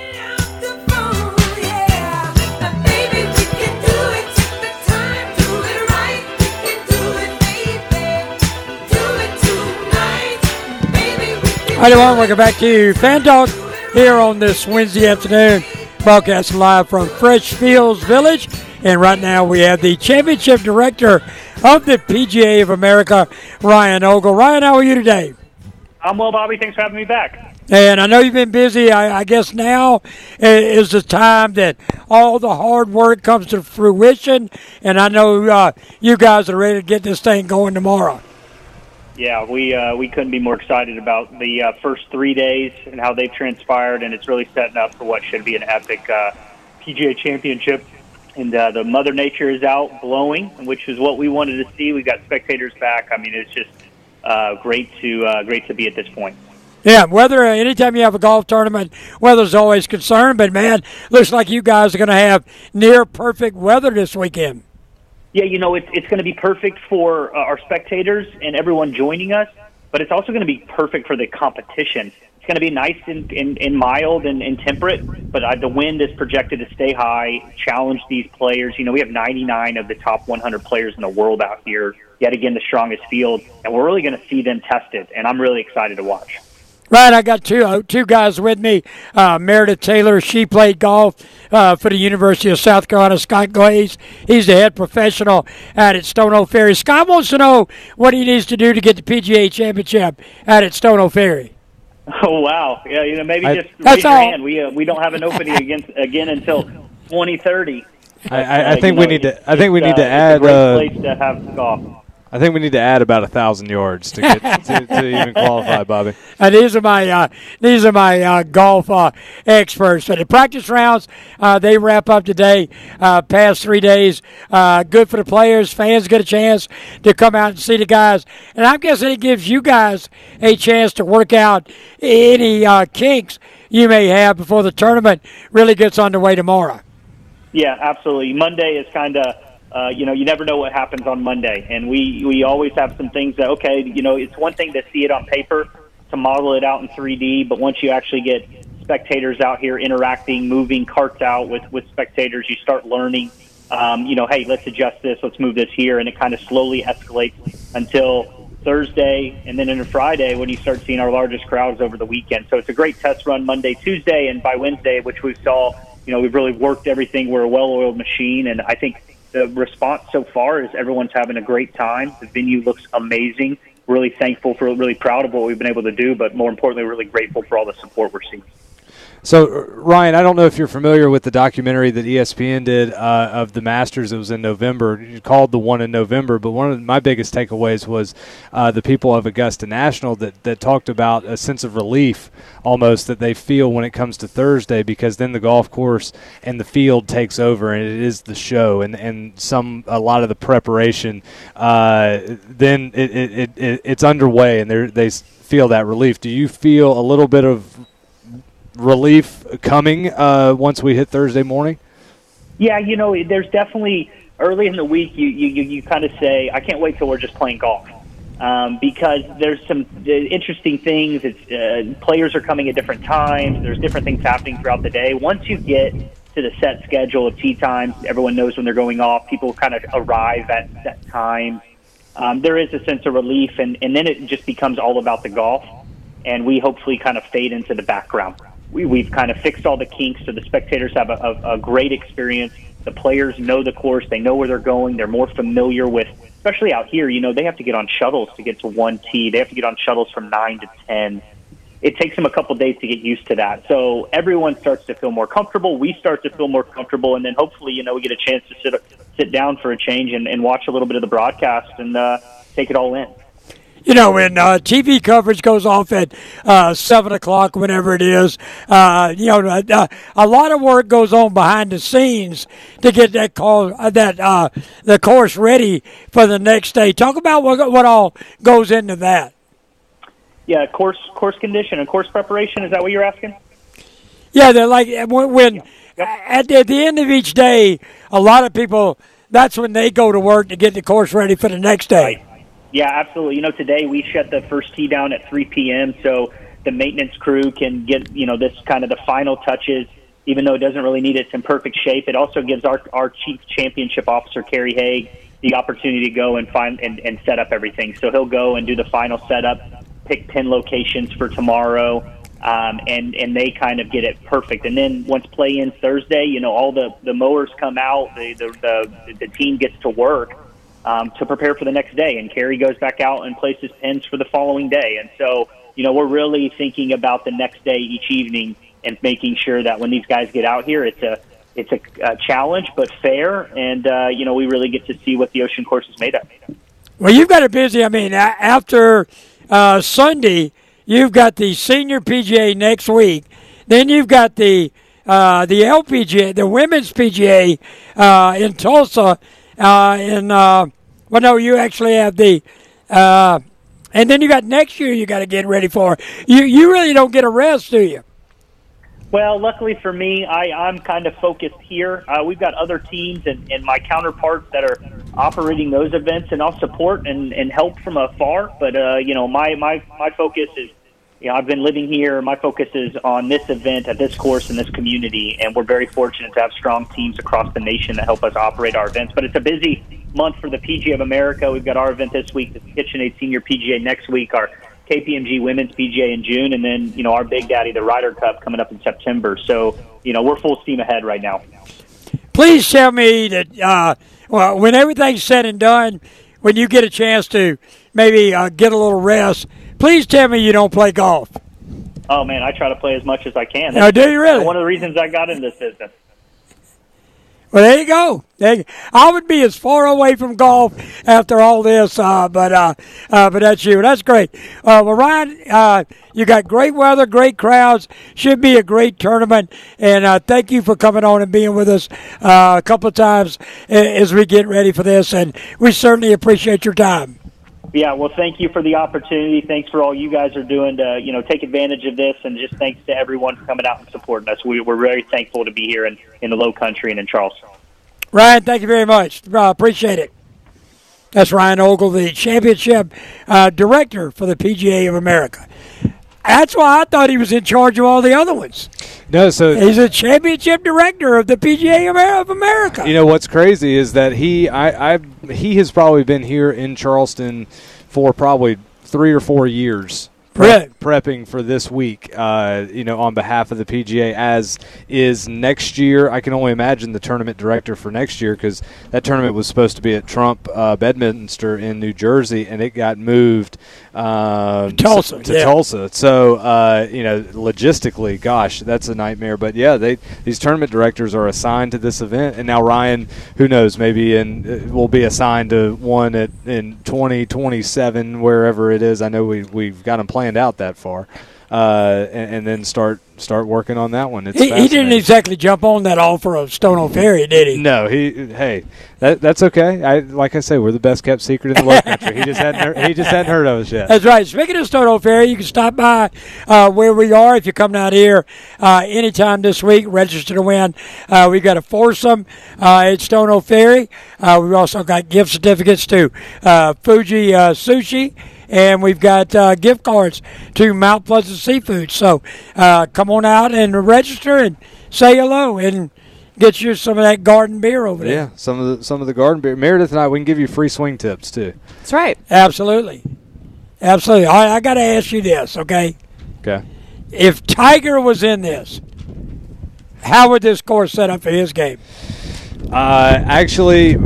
S12: Hi, everyone. Welcome back to Fan Talk here on this Wednesday afternoon, broadcasting live from Freshfields Village. And right now we have the championship director of the P G A of America, Ryan Ogle. Ryan, how are you today?
S29: I'm well, Bobby. Thanks for having me back.
S12: And I know you've been busy. I, I guess now is the time that all the hard work comes to fruition. And I know uh, you guys are ready to get this thing going tomorrow.
S29: Yeah, we uh, we couldn't be more excited about the uh, first three days and how they've transpired, and it's really setting up for what should be an epic uh, P G A championship. And uh, the Mother Nature is out blowing, which is what we wanted to see. We've got spectators back. I mean, it's just uh, great to uh, great to be at this point.
S12: Yeah, weather, anytime you have a golf tournament, weather's always a concern. But, man, looks like you guys are going to have near-perfect weather this weekend.
S29: Yeah, you know, it's it's going to be perfect for uh, our spectators and everyone joining us, but it's also going to be perfect for the competition. It's going to be nice and, and, and mild and, and temperate, but uh, the wind is projected to stay high, challenge these players. You know, we have ninety-nine of the top one hundred players in the world out here, yet again the strongest field, and we're really going to see them tested, and I'm really excited to watch.
S12: Right, I got two uh, two guys with me. Uh, Meredith Taylor, she played golf uh, for the University of South Carolina. Scott Glaze, he's the head professional out at Stono Ferry. Scott wants to know what he needs to do to get the P G A Championship out at Stono Ferry.
S29: Oh wow! Yeah, you know, maybe
S14: I,
S29: just
S12: that's
S29: raise your
S12: all.
S29: hand. We uh, we don't have an opening against again until twenty thirty.
S14: I, I, I
S29: Uh,
S14: think
S29: you
S14: we
S29: know,
S14: need
S29: it's-
S14: to. I think we
S29: it's,
S14: need to
S29: uh,
S14: add.
S29: It's a great
S14: Uh,
S29: place to have golf.
S14: I think we need to add about a thousand yards to get to, to even qualify, Bobby.
S12: Uh, these are my uh, these are my uh, golf uh, experts. So the practice rounds uh, they wrap up today. Uh, past three days, uh, good for the players. Fans get a chance to come out and see the guys, and I'm guessing it gives you guys a chance to work out any uh, kinks you may have before the tournament really gets underway tomorrow.
S29: Yeah, absolutely. Monday is kind of, uh, you know, you never know what happens on Monday. And we, we always have some things that, okay, you know, it's one thing to see it on paper, to model it out in three D, but once you actually get spectators out here interacting, moving carts out with, with spectators, you start learning, um, you know, hey, let's adjust this, let's move this here, and it kind of slowly escalates until Thursday and then into Friday when you start seeing our largest crowds over the weekend. So it's a great test run Monday, Tuesday, and by Wednesday, which we saw, you know, we've really worked everything. We're a well-oiled machine, and I think the response so far is everyone's having a great time. The venue looks amazing. Really thankful for, really proud of what we've been able to do, but more importantly, really grateful for all the support we're seeing.
S14: So, Ryan, I don't know if you're familiar with the documentary that E S P N did uh, of the Masters. It was in November. You called the one in November, but one of my biggest takeaways was uh, the people of Augusta National that, that talked about a sense of relief almost that they feel when it comes to Thursday, because then the golf course and the field takes over and it is the show, and, and some a lot of the preparation, uh, then it, it, it, it's underway and they feel that relief. Do you feel a little bit of relief coming uh, once we hit Thursday morning?
S29: Yeah, you know, there's definitely early in the week you you, you, you kind of say, I can't wait till we're just playing golf, um, because there's some uh, interesting things. It's uh, players are coming at different times. There's different things happening throughout the day. Once you get to the set schedule of tee times, everyone knows when they're going off. People kind of arrive at set times. Um, there is a sense of relief, and, and then it just becomes all about the golf, and we hopefully kind of fade into the background. We, we've kind of fixed all the kinks so the spectators have a, a, a great experience. The players know the course. They know where they're going. They're more familiar with, especially out here, you know, they have to get on shuttles to get to one tee. They have to get on shuttles from nine to ten. It takes them a couple days to get used to that. So everyone starts to feel more comfortable. We start to feel more comfortable. And then hopefully, you know, we get a chance to sit sit down for a change and, and watch a little bit of the broadcast and uh, take it all in.
S12: You know, when uh, T V coverage goes off at uh, seven o'clock, whenever it is, uh, you know, uh, a lot of work goes on behind the scenes to get that call, uh, that uh, the course ready for the next day. Talk about what what all goes into that.
S29: Yeah, course course condition and course preparation. Is that what you're asking?
S12: Yeah, they're like when, when yep. at, the, at the end of each day, a lot of people, that's when they go to work to get the course ready for the next day.
S29: Right. Yeah, absolutely. You know, today we shut the first tee down at three p.m. so the maintenance crew can get, you know, this kind of the final touches, even though it doesn't really need it. It's in perfect shape. It also gives our our chief championship officer, Kerry Haig, the opportunity to go and find and, and set up everything. So he'll go and do the final setup, pick pin locations for tomorrow, um, and, and they kind of get it perfect. And then once play ends Thursday, you know, all the, the mowers come out, the, the, the, the team gets to work. Um, to prepare for the next day, and Kerry goes back out and places pins for the following day. And so, you know, we're really thinking about the next day each evening and making sure that when these guys get out here, it's a it's a, a challenge but fair, and uh, you know, we really get to see what the Ocean Course is made of.
S12: Well, you've got it busy. I mean, after uh, Sunday, you've got the Senior P G A next week. Then you've got the uh, the L P G A, the Women's P G A uh, in Tulsa. Uh, and, uh, well, no, you actually have the, uh, and then you got next year you got to get ready for. You you really don't get a rest, do you?
S29: Well, luckily for me, I, I'm kind of focused here. Uh, we've got other teams and, and my counterparts that are operating those events, and I'll support and, and help from afar. But, uh, you know, my, my, my focus is, you know, I've been living here. My focus is on this event, at this course, in this community, and we're very fortunate to have strong teams across the nation that help us operate our events. But it's a busy month for the P G A of America. We've got our event this week, the KitchenAid Senior P G A next week, our K P M G Women's P G A in June, and then, you know, our Big Daddy, the Ryder Cup, coming up in September. So, you know, we're full steam ahead right now.
S12: Please tell me that, uh, well, when everything's said and done, when you get a chance to maybe uh, get a little rest, please tell me you don't play golf.
S29: Oh, man, I try to play as much as I can.
S12: Oh, do you really?
S29: One of the reasons I got into this business.
S12: Well, there you go. There you, I would be as far away from golf after all this, uh, but uh, uh, but that's you. That's great. Uh, well, Ryan, uh, you got great weather, great crowds. Should be a great tournament. And uh, thank you for coming on and being with us uh, a couple of times as we get ready for this. And we certainly appreciate your time.
S29: Yeah, well, thank you for the opportunity. Thanks for all you guys are doing to, you know, take advantage of this, and just thanks to everyone for coming out and supporting us. We, we're very thankful to be here in, in the Low Country and in Charleston.
S12: Ryan, thank you very much. Uh, appreciate it. That's Ryan Ogle, the championship uh, director for the P G A of America. That's why I thought he was in charge of all the other ones.
S14: No, so
S12: he's a championship director of the P G A of America.
S14: You know what's crazy is that he, I, I, he has probably been here in Charleston for probably three or four years. Prep, prepping for this week, uh, you know, on behalf of the P G A, as is next year. I can only imagine the tournament director for next year, because that tournament was supposed to be at Trump uh, Bedminster in New Jersey, and it got moved uh,
S12: Tulsa,
S14: to
S12: yeah.
S14: Tulsa. So, uh, you know, logistically, gosh, that's a nightmare. But yeah, they these tournament directors are assigned to this event, and now Ryan, who knows, maybe in will be assigned to one at in twenty twenty-seven, wherever it is. I know we we've got him planned out that far, uh, and, and then start start working on that one. It's
S12: he, he didn't exactly jump on that offer of Stono Ferry, did he?
S14: No, he. Hey, that, that's okay. I like I say, we're the best kept secret in the Low Country. He just hadn't heard, he just hadn't heard of us yet.
S12: That's right. Speaking of Stono Ferry, you can stop by uh, where we are if you come down here uh, anytime this week. Register to win. Uh, we got a foursome uh, at Stono Ferry. Uh, we've also got gift certificates to uh, Fuji uh, Sushi. And we've got uh, gift cards to Mount Pleasant Seafood. So uh, come on out and register and say hello and get you some of that garden beer over there.
S14: Yeah, some of the some of the garden beer. Meredith and I, we can give you free swing tips too.
S13: That's right.
S12: Absolutely, absolutely. All right, I got to ask you this, okay?
S14: Okay.
S12: If Tiger was in this, how would this course set up for his game?
S14: Uh, actually,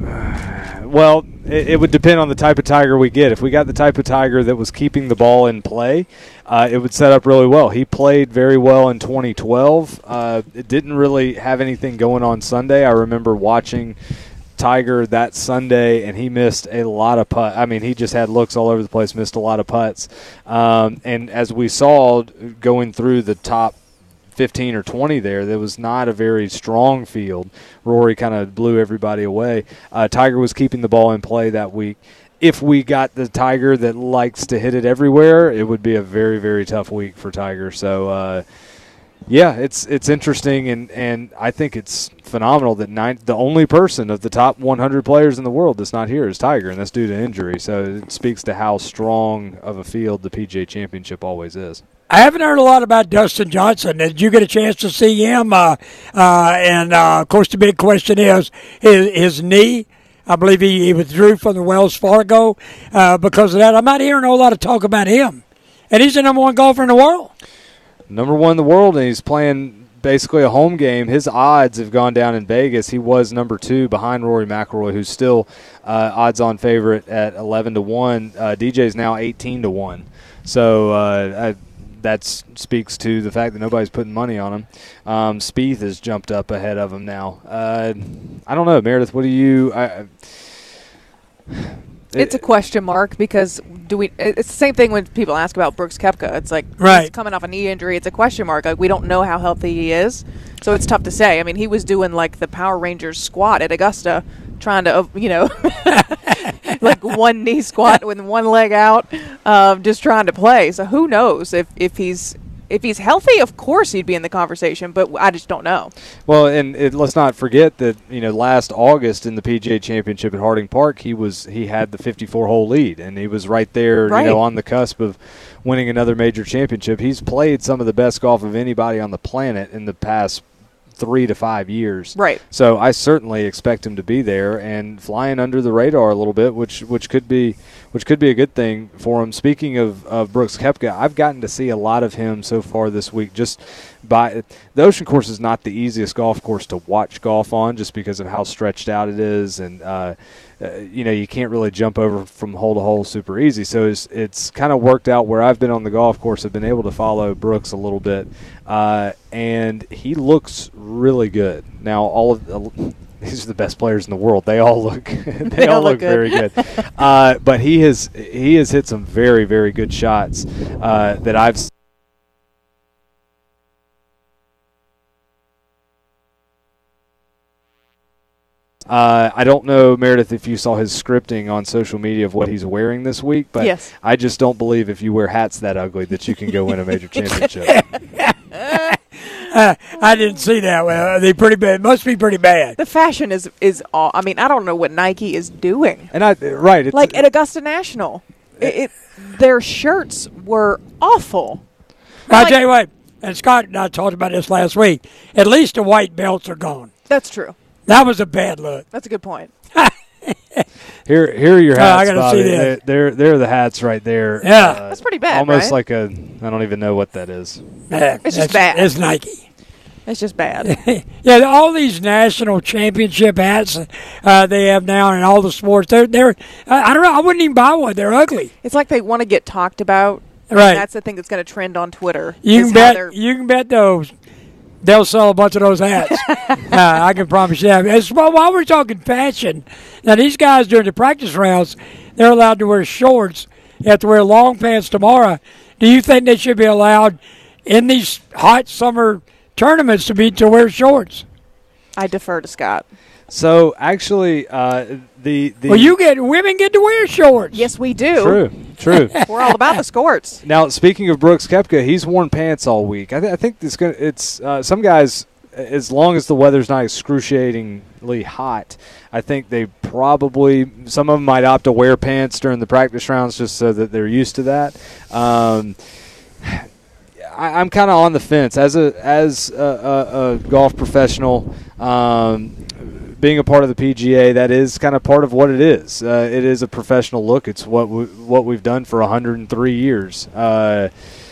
S14: well. It would depend on the type of Tiger we get. If we got the type of Tiger that was keeping the ball in play, uh, it would set up really well. He played very well in twenty twelve. Uh, it didn't really have anything going on Sunday. I remember watching Tiger that Sunday, and he missed a lot of putts. I mean, he just had looks all over the place, missed a lot of putts. Um, and as we saw going through the top fifteen or twenty there, there was not a very strong field. Rory kind of blew everybody away. Uh, Tiger was keeping the ball in play that week. If we got the Tiger that likes to hit it everywhere, it would be a very, very tough week for Tiger. So, uh, yeah, it's it's interesting, and, and I think it's phenomenal that nine, the only person of the top one hundred players in the world that's not here is Tiger, and that's due to injury. So it speaks to how strong of a field the P G A Championship always is.
S12: I haven't heard a lot about Dustin Johnson. Did you get a chance to see him? Uh, uh, and, uh, of course, the big question is his, his knee. I believe he, he withdrew from the Wells Fargo uh, because of that. I'm not hearing a whole lot of talk about him. And he's the number one golfer in the world.
S14: Number one in the world, and he's playing basically a home game. His odds have gone down in Vegas. He was number two behind Rory McIlroy, who's still uh, odds-on favorite at eleven to one. Uh, D J's now eighteen to one. So uh, I, that speaks to the fact that nobody's putting money on him. Um, Spieth has jumped up ahead of him now. Uh, I don't know, Meredith. What do you? I, I,
S13: It's a question mark because do we? It's the same thing when people ask about Brooks Koepka. It's like
S12: right.
S13: he's coming off a knee injury. It's a question mark. Like we don't know how healthy he is, so it's tough to say. I mean, he was doing like the Power Rangers squat at Augusta, trying to you know, like one knee squat with one leg out, um, just trying to play. So who knows if if he's. If he's healthy, of course he'd be in the conversation, but I just don't know.
S14: Well, and it, let's not forget that you know last August in the P G A Championship at Harding Park, he was he had the fifty-four hole lead, and he was right there,
S13: right.
S14: you know, on the cusp of winning another major championship. He's played some of the best golf of anybody on the planet in the past three to five years.
S13: Right.
S14: So I certainly expect him to be there and flying under the radar a little bit, which which could be which could be a good thing for him. Speaking of, of Brooks Koepka, I've gotten to see a lot of him so far this week. Just by the Ocean Course is not the easiest golf course to watch golf on, just because of how stretched out it is, and uh, uh, you know you can't really jump over from hole to hole super easy. So it's it's kind of worked out where I've been on the golf course. I've been able to follow Brooks a little bit, uh, and he looks really good. Now all of the, these are the best players in the world. They all look they, they all look, look good. very good. Uh, but he has he has hit some very very good shots uh, that I've seen. Uh, I don't know, Meredith, if you saw his scripting on social media of what he's wearing this week, but
S13: yes.
S14: I just don't believe if you wear hats that ugly that you can go win a major championship.
S12: uh, I didn't see that. Well, they pretty bad. Must be pretty bad.
S13: The fashion is is all. I mean, I don't know what Nike is doing.
S14: And I right, it's,
S13: like at Augusta National, it, it their shirts were awful.
S12: I'll
S13: like,
S12: tell you what, and Scott and I talked about this last week. At least the white belts are gone.
S13: That's true.
S12: That was a bad look.
S13: That's a good point.
S14: here, here are your hats.
S12: Oh, I gotta
S14: Bobby.
S12: see that.
S14: They're, they're the hats right there.
S12: Yeah,
S14: uh,
S13: that's pretty bad.
S14: Almost
S13: right?
S14: like a. I don't even know what that is.
S12: Yeah,
S13: it's just bad.
S12: It's Nike.
S13: It's just bad.
S12: Yeah, all these national championship hats uh, they have now in all the sports. They're they're. I, I don't know. I wouldn't even buy one. They're ugly.
S13: It's like they want to get talked about.
S12: Right.
S13: And that's the thing that's going to trend on Twitter.
S12: You can bet. You can bet those. They'll sell a bunch of those hats. uh, I can promise you that. As well, while we're talking fashion, now these guys during the practice rounds, they're allowed to wear shorts. They have to wear long pants tomorrow. Do you think they should be allowed in these hot summer tournaments to be to wear shorts?
S13: I defer to Scott.
S14: So actually, uh, the, the
S12: well, you get women get to wear shorts.
S13: Yes, we do.
S14: True, true.
S13: We're all about the skirts.
S14: Now, speaking of Brooks Koepka, he's worn pants all week. I, th- I think it's gonna. It's uh, some guys, as long as the weather's not excruciatingly hot, I think they probably some of them might opt to wear pants during the practice rounds just so that they're used to that. Um, I, I'm kind of on the fence as a as a, a, a golf professional. Um, being a part of the P G A, that is kind of part of what it is. Uh, it is a professional look. It's what we, what we've done for one hundred three years. Uh,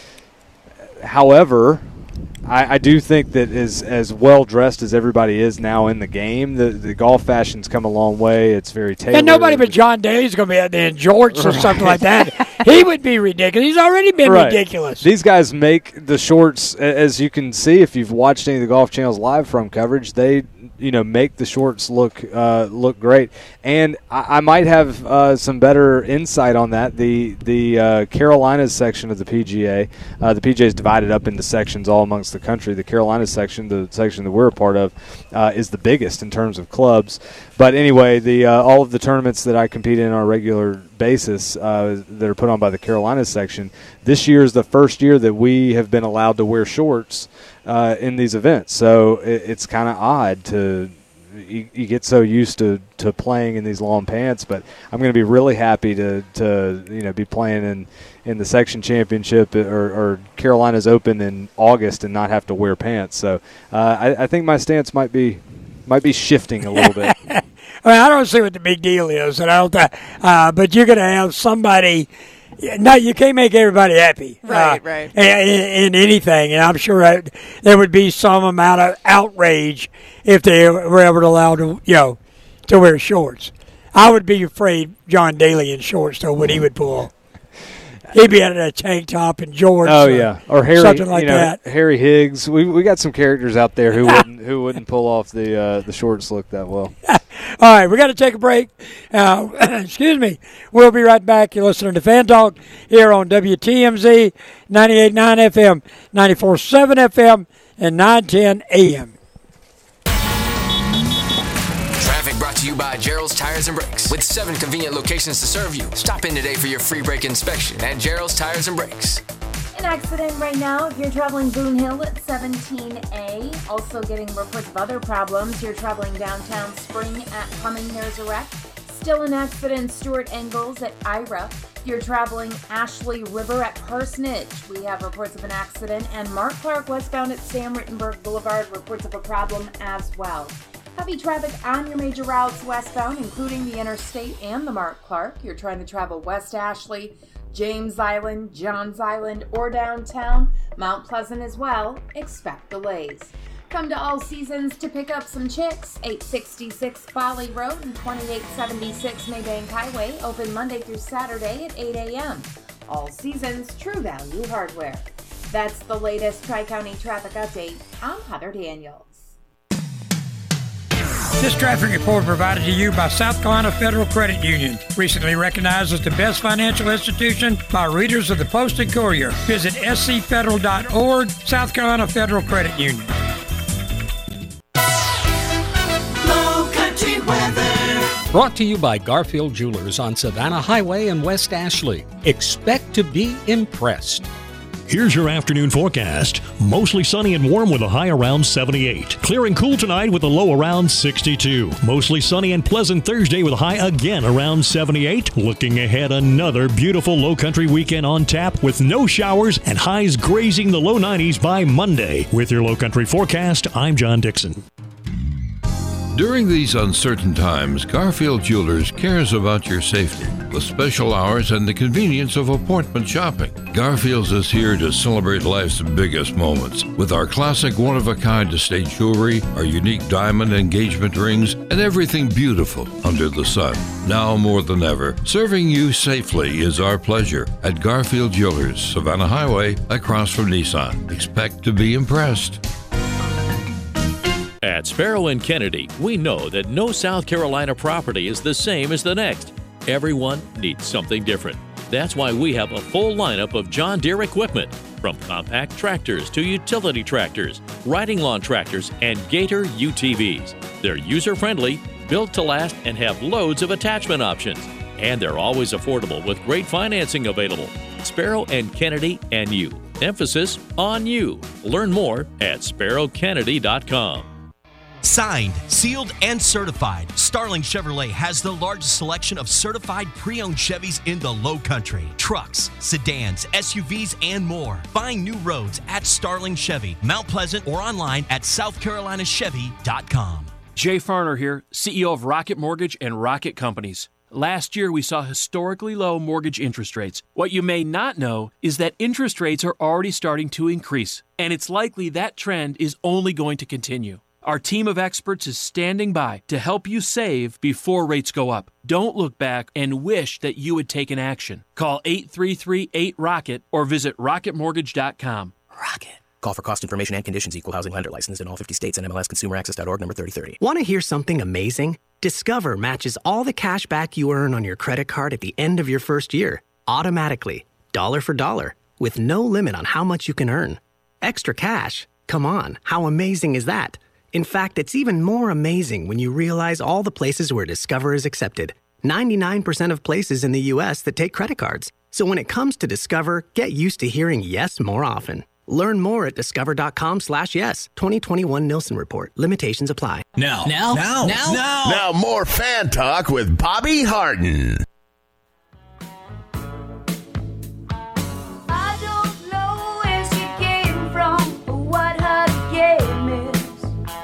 S14: however, I, I do think that as as well dressed as everybody is now in the game, the, the golf fashion's come a long way. It's very tailored.
S12: And nobody but John Daly's going to be out there in jorts or something like that. He would be ridiculous. He's already been
S14: right.
S12: ridiculous.
S14: These guys make the shorts, as you can see if you've watched any of the Golf Channel's live from coverage. They, you know, make the shorts look uh, look great. And I, I might have uh, some better insight on that. The the uh, Carolinas section of the P G A, uh, the P G A is divided up into sections all amongst the country. The Carolinas section, the section that we're a part of, uh, is the biggest in terms of clubs. But anyway, the uh, all of the tournaments that I compete in on a regular basis uh, that are put on by the Carolinas section, this year is the first year that we have been allowed to wear shorts uh, in these events. So it, it's kind of odd to you, you get so used to, to playing in these long pants. But I'm going to be really happy to, to you know be playing in, in the section championship or, or Carolinas Open in August and not have to wear pants. So uh, I, I think my stance might be might be shifting a little bit.
S12: Well, I don't see what the big deal is, and I don't. Th- uh, but you're going to have somebody. No, you can't make everybody happy,
S13: right?
S12: Uh,
S13: right.
S12: In, in anything, and I'm sure I, there would be some amount of outrage if they were ever allowed to, you know, to wear shorts. I would be afraid John Daly in shorts, though, what he would pull. He'd be out of a tank top and jorts.
S14: Oh
S12: or
S14: yeah, or Harry,
S12: something like
S14: you know,
S12: that.
S14: Harry Higgs. We we got some characters out there who wouldn't who wouldn't pull off the uh, the shorts look that well.
S12: All right, we got to take a break. Uh, excuse me. We'll be right back. You're listening to Fan Talk here on W T M Z ninety-eight point nine F M, ninety-four point seven F M, and nine ten A M.
S6: Traffic brought to you by Gerald's Tires and Brakes. With seven convenient locations to serve you. Stop in today for your free brake inspection at Gerald's Tires and Brakes.
S8: An accident right now if you're traveling Boone Hill at seventeen A. Also getting reports of other problems. You're traveling downtown Spring at Cumming. There's a wreck. Still an accident Stuart Engels at Ira. If you're traveling Ashley River at Parsonage, we have reports of an accident, and Mark Clark westbound at Sam Rittenberg Boulevard, reports of a problem as well. Heavy traffic on your major routes westbound, including the interstate and the Mark Clark. You're trying to travel West Ashley, James Island, Johns Island, or downtown, Mount Pleasant as well. Expect delays. Come to All Seasons to pick up some chicks. eight sixty-six Folly Road and twenty-eight seventy-six Maybank Highway. Open Monday through Saturday at eight a.m. All Seasons, True Value Hardware. That's the latest Tri-County traffic update. I'm Heather Daniels.
S12: This traffic report provided to you by South Carolina Federal Credit Union, recently recognized as the best financial institution by readers of the Post and Courier. Visit s c federal dot org, South Carolina Federal Credit Union.
S2: Low Country weather.
S9: Brought to you by Garfield Jewelers on Savannah Highway in West Ashley. Expect to be impressed.
S11: Here's your afternoon forecast. Mostly sunny and warm with a high around seventy-eight. Clear and cool tonight with a low around sixty-two. Mostly sunny and pleasant Thursday with a high again around seventy-eight. Looking ahead, another beautiful low country weekend on tap with no showers and highs grazing the low nineties by Monday. With your low country forecast, I'm John Dixon.
S15: During these uncertain times, Garfield Jewelers cares about your safety with special hours and the convenience of appointment shopping. Garfield's is here to celebrate life's biggest moments with our classic one-of-a-kind estate jewelry, our unique diamond engagement rings, and everything beautiful under the sun. Now more than ever, serving you safely is our pleasure at Garfield Jewelers, Savannah Highway, across from Nissan. Expect to be impressed.
S16: At Sparrow and Kennedy, we know that no South Carolina property is the same as the next. Everyone needs something different. That's why we have a full lineup of John Deere equipment, from compact tractors to utility tractors, riding lawn tractors, and Gator U T Vs. They're user-friendly, built to last, and have loads of attachment options. And they're always affordable with great financing available. Sparrow and Kennedy and you. Emphasis on you. Learn more at sparrow kennedy dot com.
S17: Signed, sealed, and certified, Starling Chevrolet has the largest selection of certified pre-owned Chevys in the Low Country. Trucks, sedans, S U Vs, and more. Find new roads at Starling Chevy, Mount Pleasant, or online at south carolina chevy dot com.
S18: Jay Farner here, C E O of Rocket Mortgage and Rocket Companies. Last year, we saw historically low mortgage interest rates. What you may not know is that interest rates are already starting to increase, and it's likely that trend is only going to continue. Our team of experts is standing by to help you save before rates go up. Don't look back and wish that you had taken action. Call eight three three eight ROCKET or visit rocket mortgage dot com.
S19: Rocket. Call for cost information and conditions. Equal housing lender licensed in all fifty states and M L S consumer access dot org number thirty thirty.
S25: Want to hear something amazing? Discover matches all the cash back you earn on your credit card at the end of your first year, automatically, dollar for dollar, with no limit on how much you can earn. Extra cash? Come on, how amazing is that? In fact, it's even more amazing when you realize all the places where Discover is accepted. ninety-nine percent of places in the U S that take credit cards. So when it comes to Discover, get used to hearing yes more often. Learn more at discover.com slash yes. twenty twenty-one Nielsen Report. Limitations apply.
S10: Now, now, now, now, now, now more Fan Talk with Bobby Harden.
S2: I don't know where she came from or what her game is.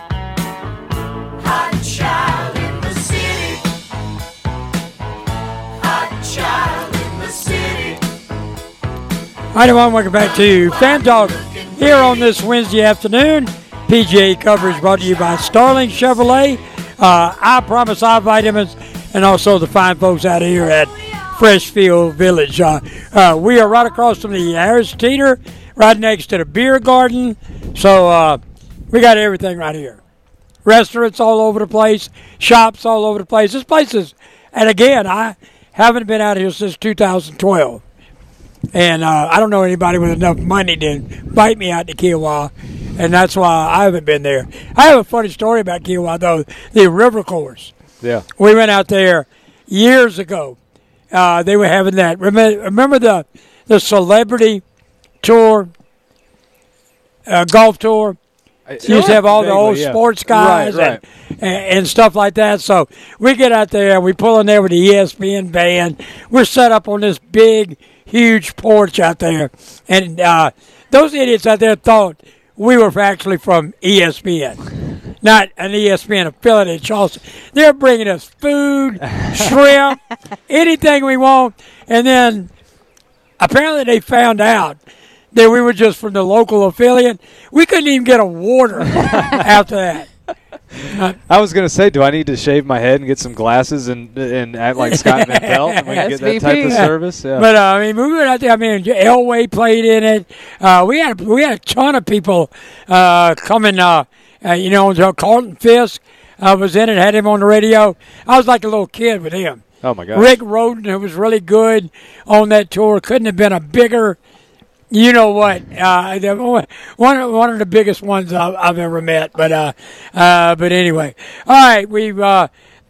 S2: Hot child in the city. Hot child in the city.
S12: All right, everyone, welcome back to Fan Talk here on this Wednesday afternoon. P G A coverage brought to you by Starling Chevrolet, uh, I Promise Eye Vitamins, and also the fine folks out here at Freshfield Village. Uh, uh, we are right across from the Harris Teeter, right next to the beer garden. So uh, we got everything right here. Restaurants all over the place, shops all over the place. This place is, and again, I haven't been out here since two thousand twelve. And uh, I don't know anybody with enough money to bite me out to Kiowa, and that's why I haven't been there. I have a funny story about Kiowa, though, the river course.
S14: Yeah.
S12: We went out there years ago. Uh, they were having that. Remember, remember the the celebrity tour, uh, golf tour? You used to have all the old
S14: yeah.
S12: sports guys
S14: right, right.
S12: And, and, and stuff like that. So we get out there, we pull in there with the E S P N band. We're set up on this big, huge porch out there. And uh, those idiots out there thought we were actually from E S P N, not an E S P N affiliate in Charleston. They're bringing us food, shrimp, anything we want. And then apparently they found out that we were just from the local affiliate. We couldn't even get a water after that. Uh,
S14: I was going to say, do I need to shave my head and get some glasses and and act like Scott Van Pelt and we can get that type of service? Yeah.
S12: But uh, I mean, we went out there. I mean, Elway played in it. Uh, we had we had a ton of people uh, coming. Uh, uh, you know, Carlton Fisk uh, was in it. Had him on the radio. I was like a little kid with him.
S14: Oh my gosh.
S12: Rick Roden, who was really good on that tour, couldn't have been a bigger. You know what? Uh, one one of the biggest ones I've, I've ever met. But uh, uh, but anyway, all right. We uh,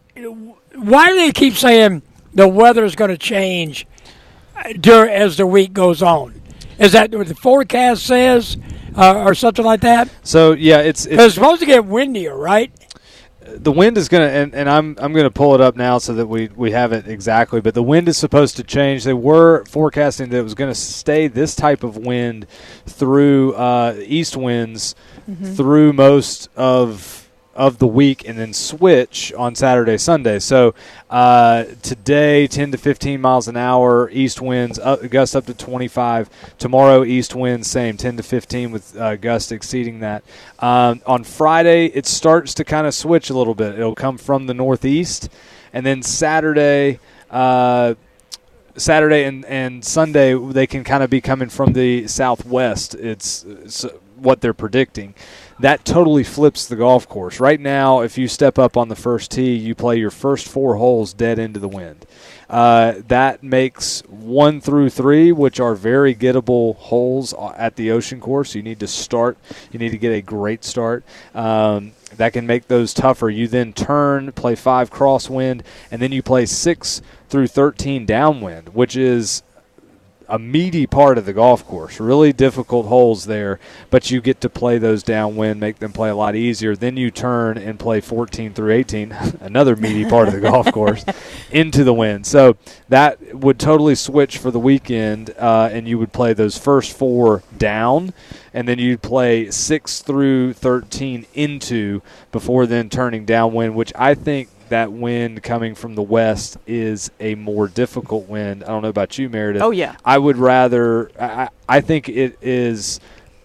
S12: why do they keep saying the weather is going to change during as the week goes on? Is that what the forecast says, uh, or something like that?
S14: So yeah, it's it's,
S12: it's supposed to get windier, right?
S14: The wind is going to, and, and I'm I'm going to pull it up now so that we, we have it exactly, but the wind is supposed to change. They were forecasting that it was going to stay this type of wind through uh, east winds mm-hmm. through most of of the week and then switch on Saturday, Sunday. So uh, today, ten to fifteen miles an hour, east winds, up, gusts up to twenty-five. Tomorrow, east winds, same, ten to fifteen with uh, gusts exceeding that. Um, on Friday, it starts to kind of switch a little bit. It'll come from the northeast. And then Saturday, uh, Saturday and, and Sunday, they can kind of be coming from the southwest. It's, it's what they're predicting. That totally flips the golf course. Right now, if you step up on the first tee, you play your first four holes dead into the wind. Uh, that makes one through three, which are very gettable holes at the Ocean Course. You need to start. You need to get a great start. Um, that can make those tougher. You then turn, play five crosswind, and then you play six through thirteen downwind, which is a meaty part of the golf course. Really difficult holes there, but you get to play those downwind, make them play a lot easier. Then you turn and play fourteen through eighteen, another meaty part of the golf course, into the wind. So that would totally switch for the weekend, uh, and you would play those first four down, and then you'd play six through thirteen into before then turning downwind, which I think that wind coming from the west is a more difficult wind. I don't know about you, Meredith.
S13: Oh, yeah.
S14: I would rather I, – I think it is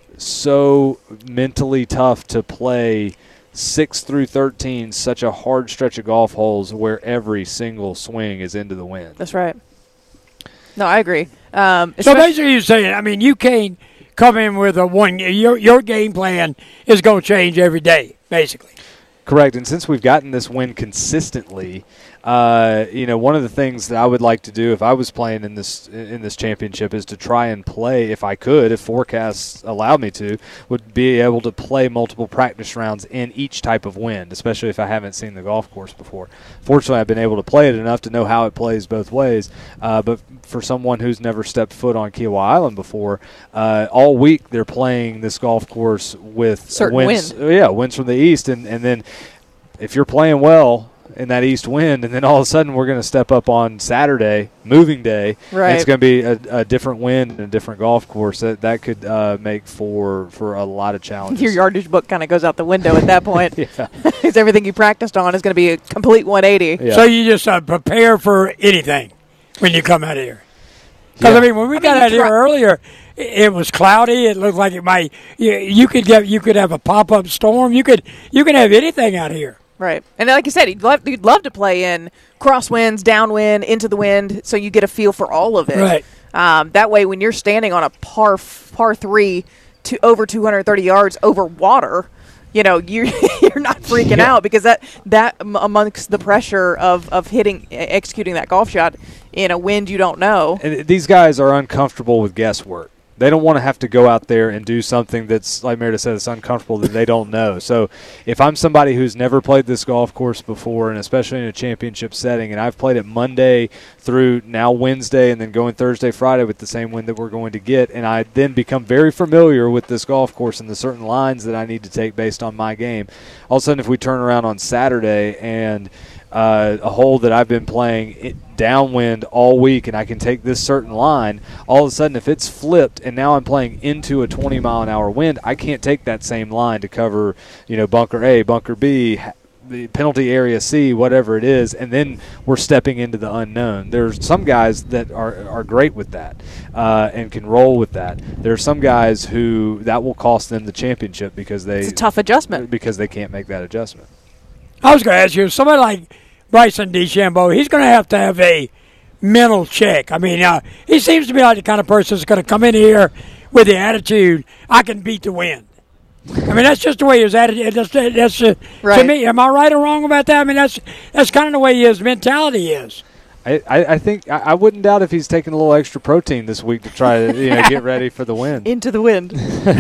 S14: so mentally tough to play six through thirteen, such a hard stretch of golf holes where every single swing is into the wind.
S13: That's right. No, I agree. Um,
S12: so basically you're saying, I mean, you can't come in with a one – your your game plan is going to change every day, basically.
S14: Correct, and since we've gotten this win consistently, uh, you know, one of the things that I would like to do if I was playing in this in this championship is to try and play, if I could, if forecasts allowed me to, would be able to play multiple practice rounds in each type of wind, especially if I haven't seen the golf course before. Fortunately, I've been able to play it enough to know how it plays both ways, uh, but for someone who's never stepped foot on Kiowa Island before, uh, all week they're playing this golf course with
S13: certain
S14: winds,
S13: wind.
S14: yeah, winds from the east, and, and then if you're playing well in that east wind, and then all of a sudden we're going to step up on Saturday, moving day,
S13: right.
S14: and it's going to be a, a different wind and a different golf course. That that could uh, make for for a lot of challenges.
S13: Your yardage book kind of goes out the window at that point.
S14: Yeah.
S13: Because everything you practiced on is going to be a complete one eighty.
S12: Yeah. So you just uh, prepare for anything when you come out here. Because, yeah. I mean, when we I got mean, out here earlier, it was cloudy. It looked like it might you, – you could get you could have a pop-up storm. You could you could have anything out here.
S13: Right. And like you said, you'd love, you'd love to play in crosswinds, downwind, into the wind, so you get a feel for all of it.
S12: Right.
S13: Um, that way, when you're standing on a par f- par three to over two hundred thirty yards over water, you know, you're, you're not freaking yeah. out because that, that amongst the pressure of, of hitting, executing that golf shot in a wind you don't know.
S14: And these guys are uncomfortable with guesswork. They don't want to have to go out there and do something that's, like Meredith said, it's uncomfortable that they don't know. So if I'm somebody who's never played this golf course before, and especially in a championship setting, and I've played it Monday through now Wednesday and then going Thursday, Friday with the same wind that we're going to get, and I then become very familiar with this golf course and the certain lines that I need to take based on my game, all of a sudden if we turn around on Saturday and uh, a hole that I've been playing it, downwind all week and I can take this certain line, all of a sudden if it's flipped and now I'm playing into a twenty mile an hour wind, I can't take that same line to cover, you know, bunker A, bunker B, the penalty area C, whatever it is, and then we're stepping into the unknown. There's some guys that are, are great with that uh, and can roll with that. There are some guys who that will cost them the championship because they
S13: it's a tough adjustment
S14: because they can't make that adjustment.
S12: I was going to ask you, somebody like Bryson DeChambeau, he's going to have to have a mental check. I mean, uh, he seems to be like the kind of person that's going to come in here with the attitude, I can beat the wind. I mean, that's just the way his attitude. That's, that's uh,
S13: right.
S12: To me. Am I right or wrong about that? I mean, that's that's kind of the way his mentality is.
S14: I, I, I think I, I wouldn't doubt if he's taking a little extra protein this week to try to you know get ready for the wind.
S13: Into the wind.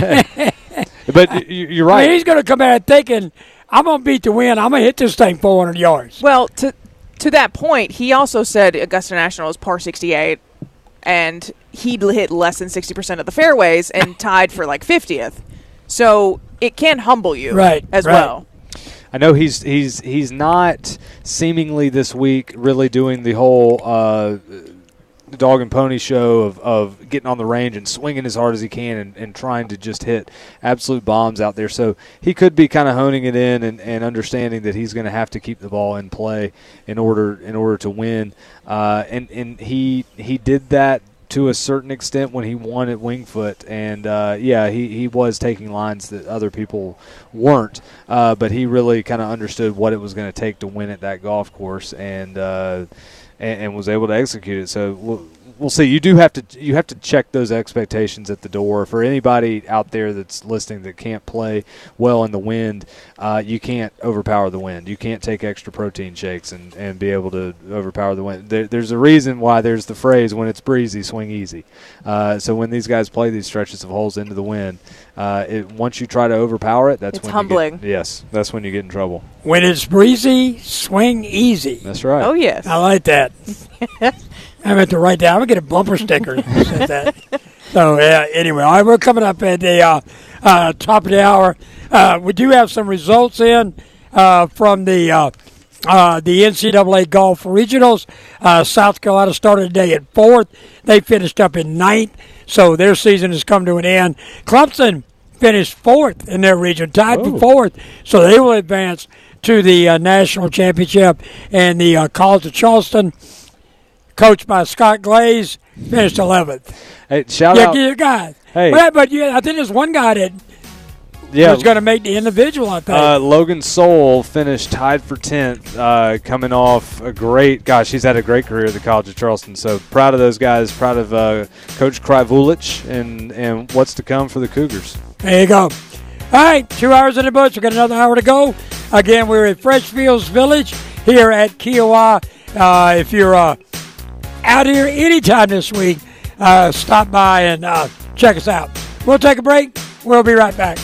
S14: But you're right.
S12: I mean, he's going to come out thinking, I'm going to beat the wind. I'm going to hit this thing four hundred yards.
S13: Well, to to that point, he also said Augusta National is par sixty-eight, and he'd hit less than sixty percent of the fairways and tied for like fiftieth. So it can humble you
S12: right,
S13: as
S12: right.
S13: well.
S14: I know he's he's he's not seemingly this week really doing the whole uh, dog and pony show of, of getting on the range and swinging as hard as he can and, and trying to just hit absolute bombs out there. So he could be kind of honing it in and, and understanding that he's going to have to keep the ball in play in order in order to win. Uh, and and he he did that to a certain extent when he won at Wingfoot, and uh, yeah, he, he was taking lines that other people weren't, uh, but he really kind of understood what it was going to take to win at that golf course, and, uh, and and was able to execute it. So we'll, we'll see. You do have to you have to check those expectations at the door. For anybody out there that's listening that can't play well in the wind, uh, you can't overpower the wind. You can't take extra protein shakes and, and be able to overpower the wind. There, there's a reason why there's the phrase, when it's breezy, swing easy. Uh, so when these guys play these stretches of holes into the wind, uh, it, once you try to overpower it, that's
S13: it's
S14: when
S13: humbling.
S14: You get, yes, that's when you get in trouble.
S12: When it's breezy, swing easy.
S14: That's right.
S13: Oh, yes.
S12: I like that. I meant to write down. I'm going to get a bumper sticker that says that. So, yeah, anyway, all right, we're coming up at the uh, uh, top of the hour. Uh, we do have some results in uh, from the uh, uh, the N C double A Golf Regionals. Uh, South Carolina started today at fourth. They finished up in ninth, so their season has come to an end. Clemson finished fourth in their region, tied for fourth, so they will advance to the uh, national championship. And the uh, College of Charleston, coached by Scott Glaze, finished eleventh.
S14: Hey, shout
S12: yeah,
S14: out.
S12: Yeah, guys.
S14: Hey.
S12: But, but yeah, I think there's one guy that
S14: yeah.
S12: was going to make the individual, I think.
S14: Uh, Logan Soul finished tied for tenth, uh, coming off a great, gosh, he's had a great career at the College of Charleston. So proud of those guys, proud of uh, Coach Krivulich and, and what's to come for the Cougars.
S12: There you go. All right, two hours in the books. We've got another hour to go. Again, we're at Freshfields Village here at Kiowa. Uh, if you're uh, out here anytime this week, uh, stop by and uh, check us out. We'll take a break. We'll be right back.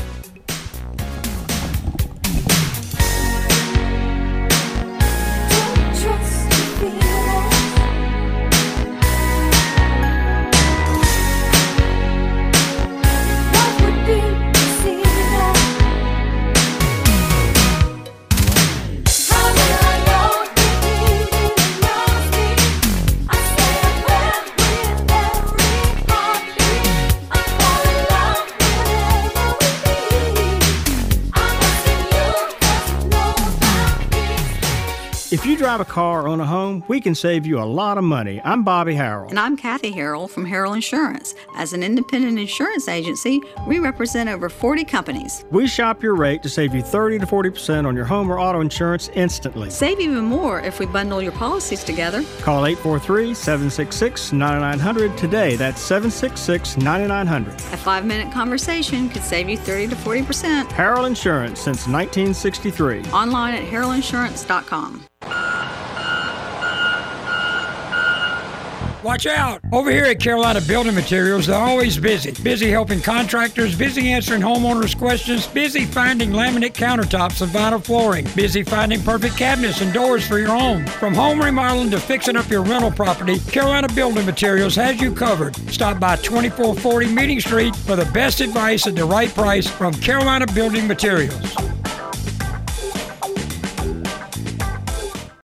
S1: If you drive a car or own a home, we can save you a lot of money. I'm Bobby Harrell.
S3: And I'm Kathy Harrell from Harrell Insurance. As an independent insurance agency, we represent over forty companies.
S1: We shop your rate to save you thirty to forty percent on your home or auto insurance instantly.
S3: Save even more if we bundle your policies together.
S1: Call eight four three, seven six six, nine nine zero zero today. That's seven six six, nine nine zero zero.
S3: A five-minute conversation could save you thirty to forty percent.
S1: Harrell Insurance since nineteen sixty-three.
S3: Online at harrell insurance dot com.
S12: Watch out! Over here at Carolina Building Materials, they're always busy. Busy helping contractors, busy answering homeowners' questions, busy finding laminate countertops and vinyl flooring, busy finding perfect cabinets and doors for your home. From home remodeling to fixing up your rental property, Carolina Building Materials has you covered. Stop by twenty-four forty Meeting Street for the best advice at the right price from Carolina Building Materials.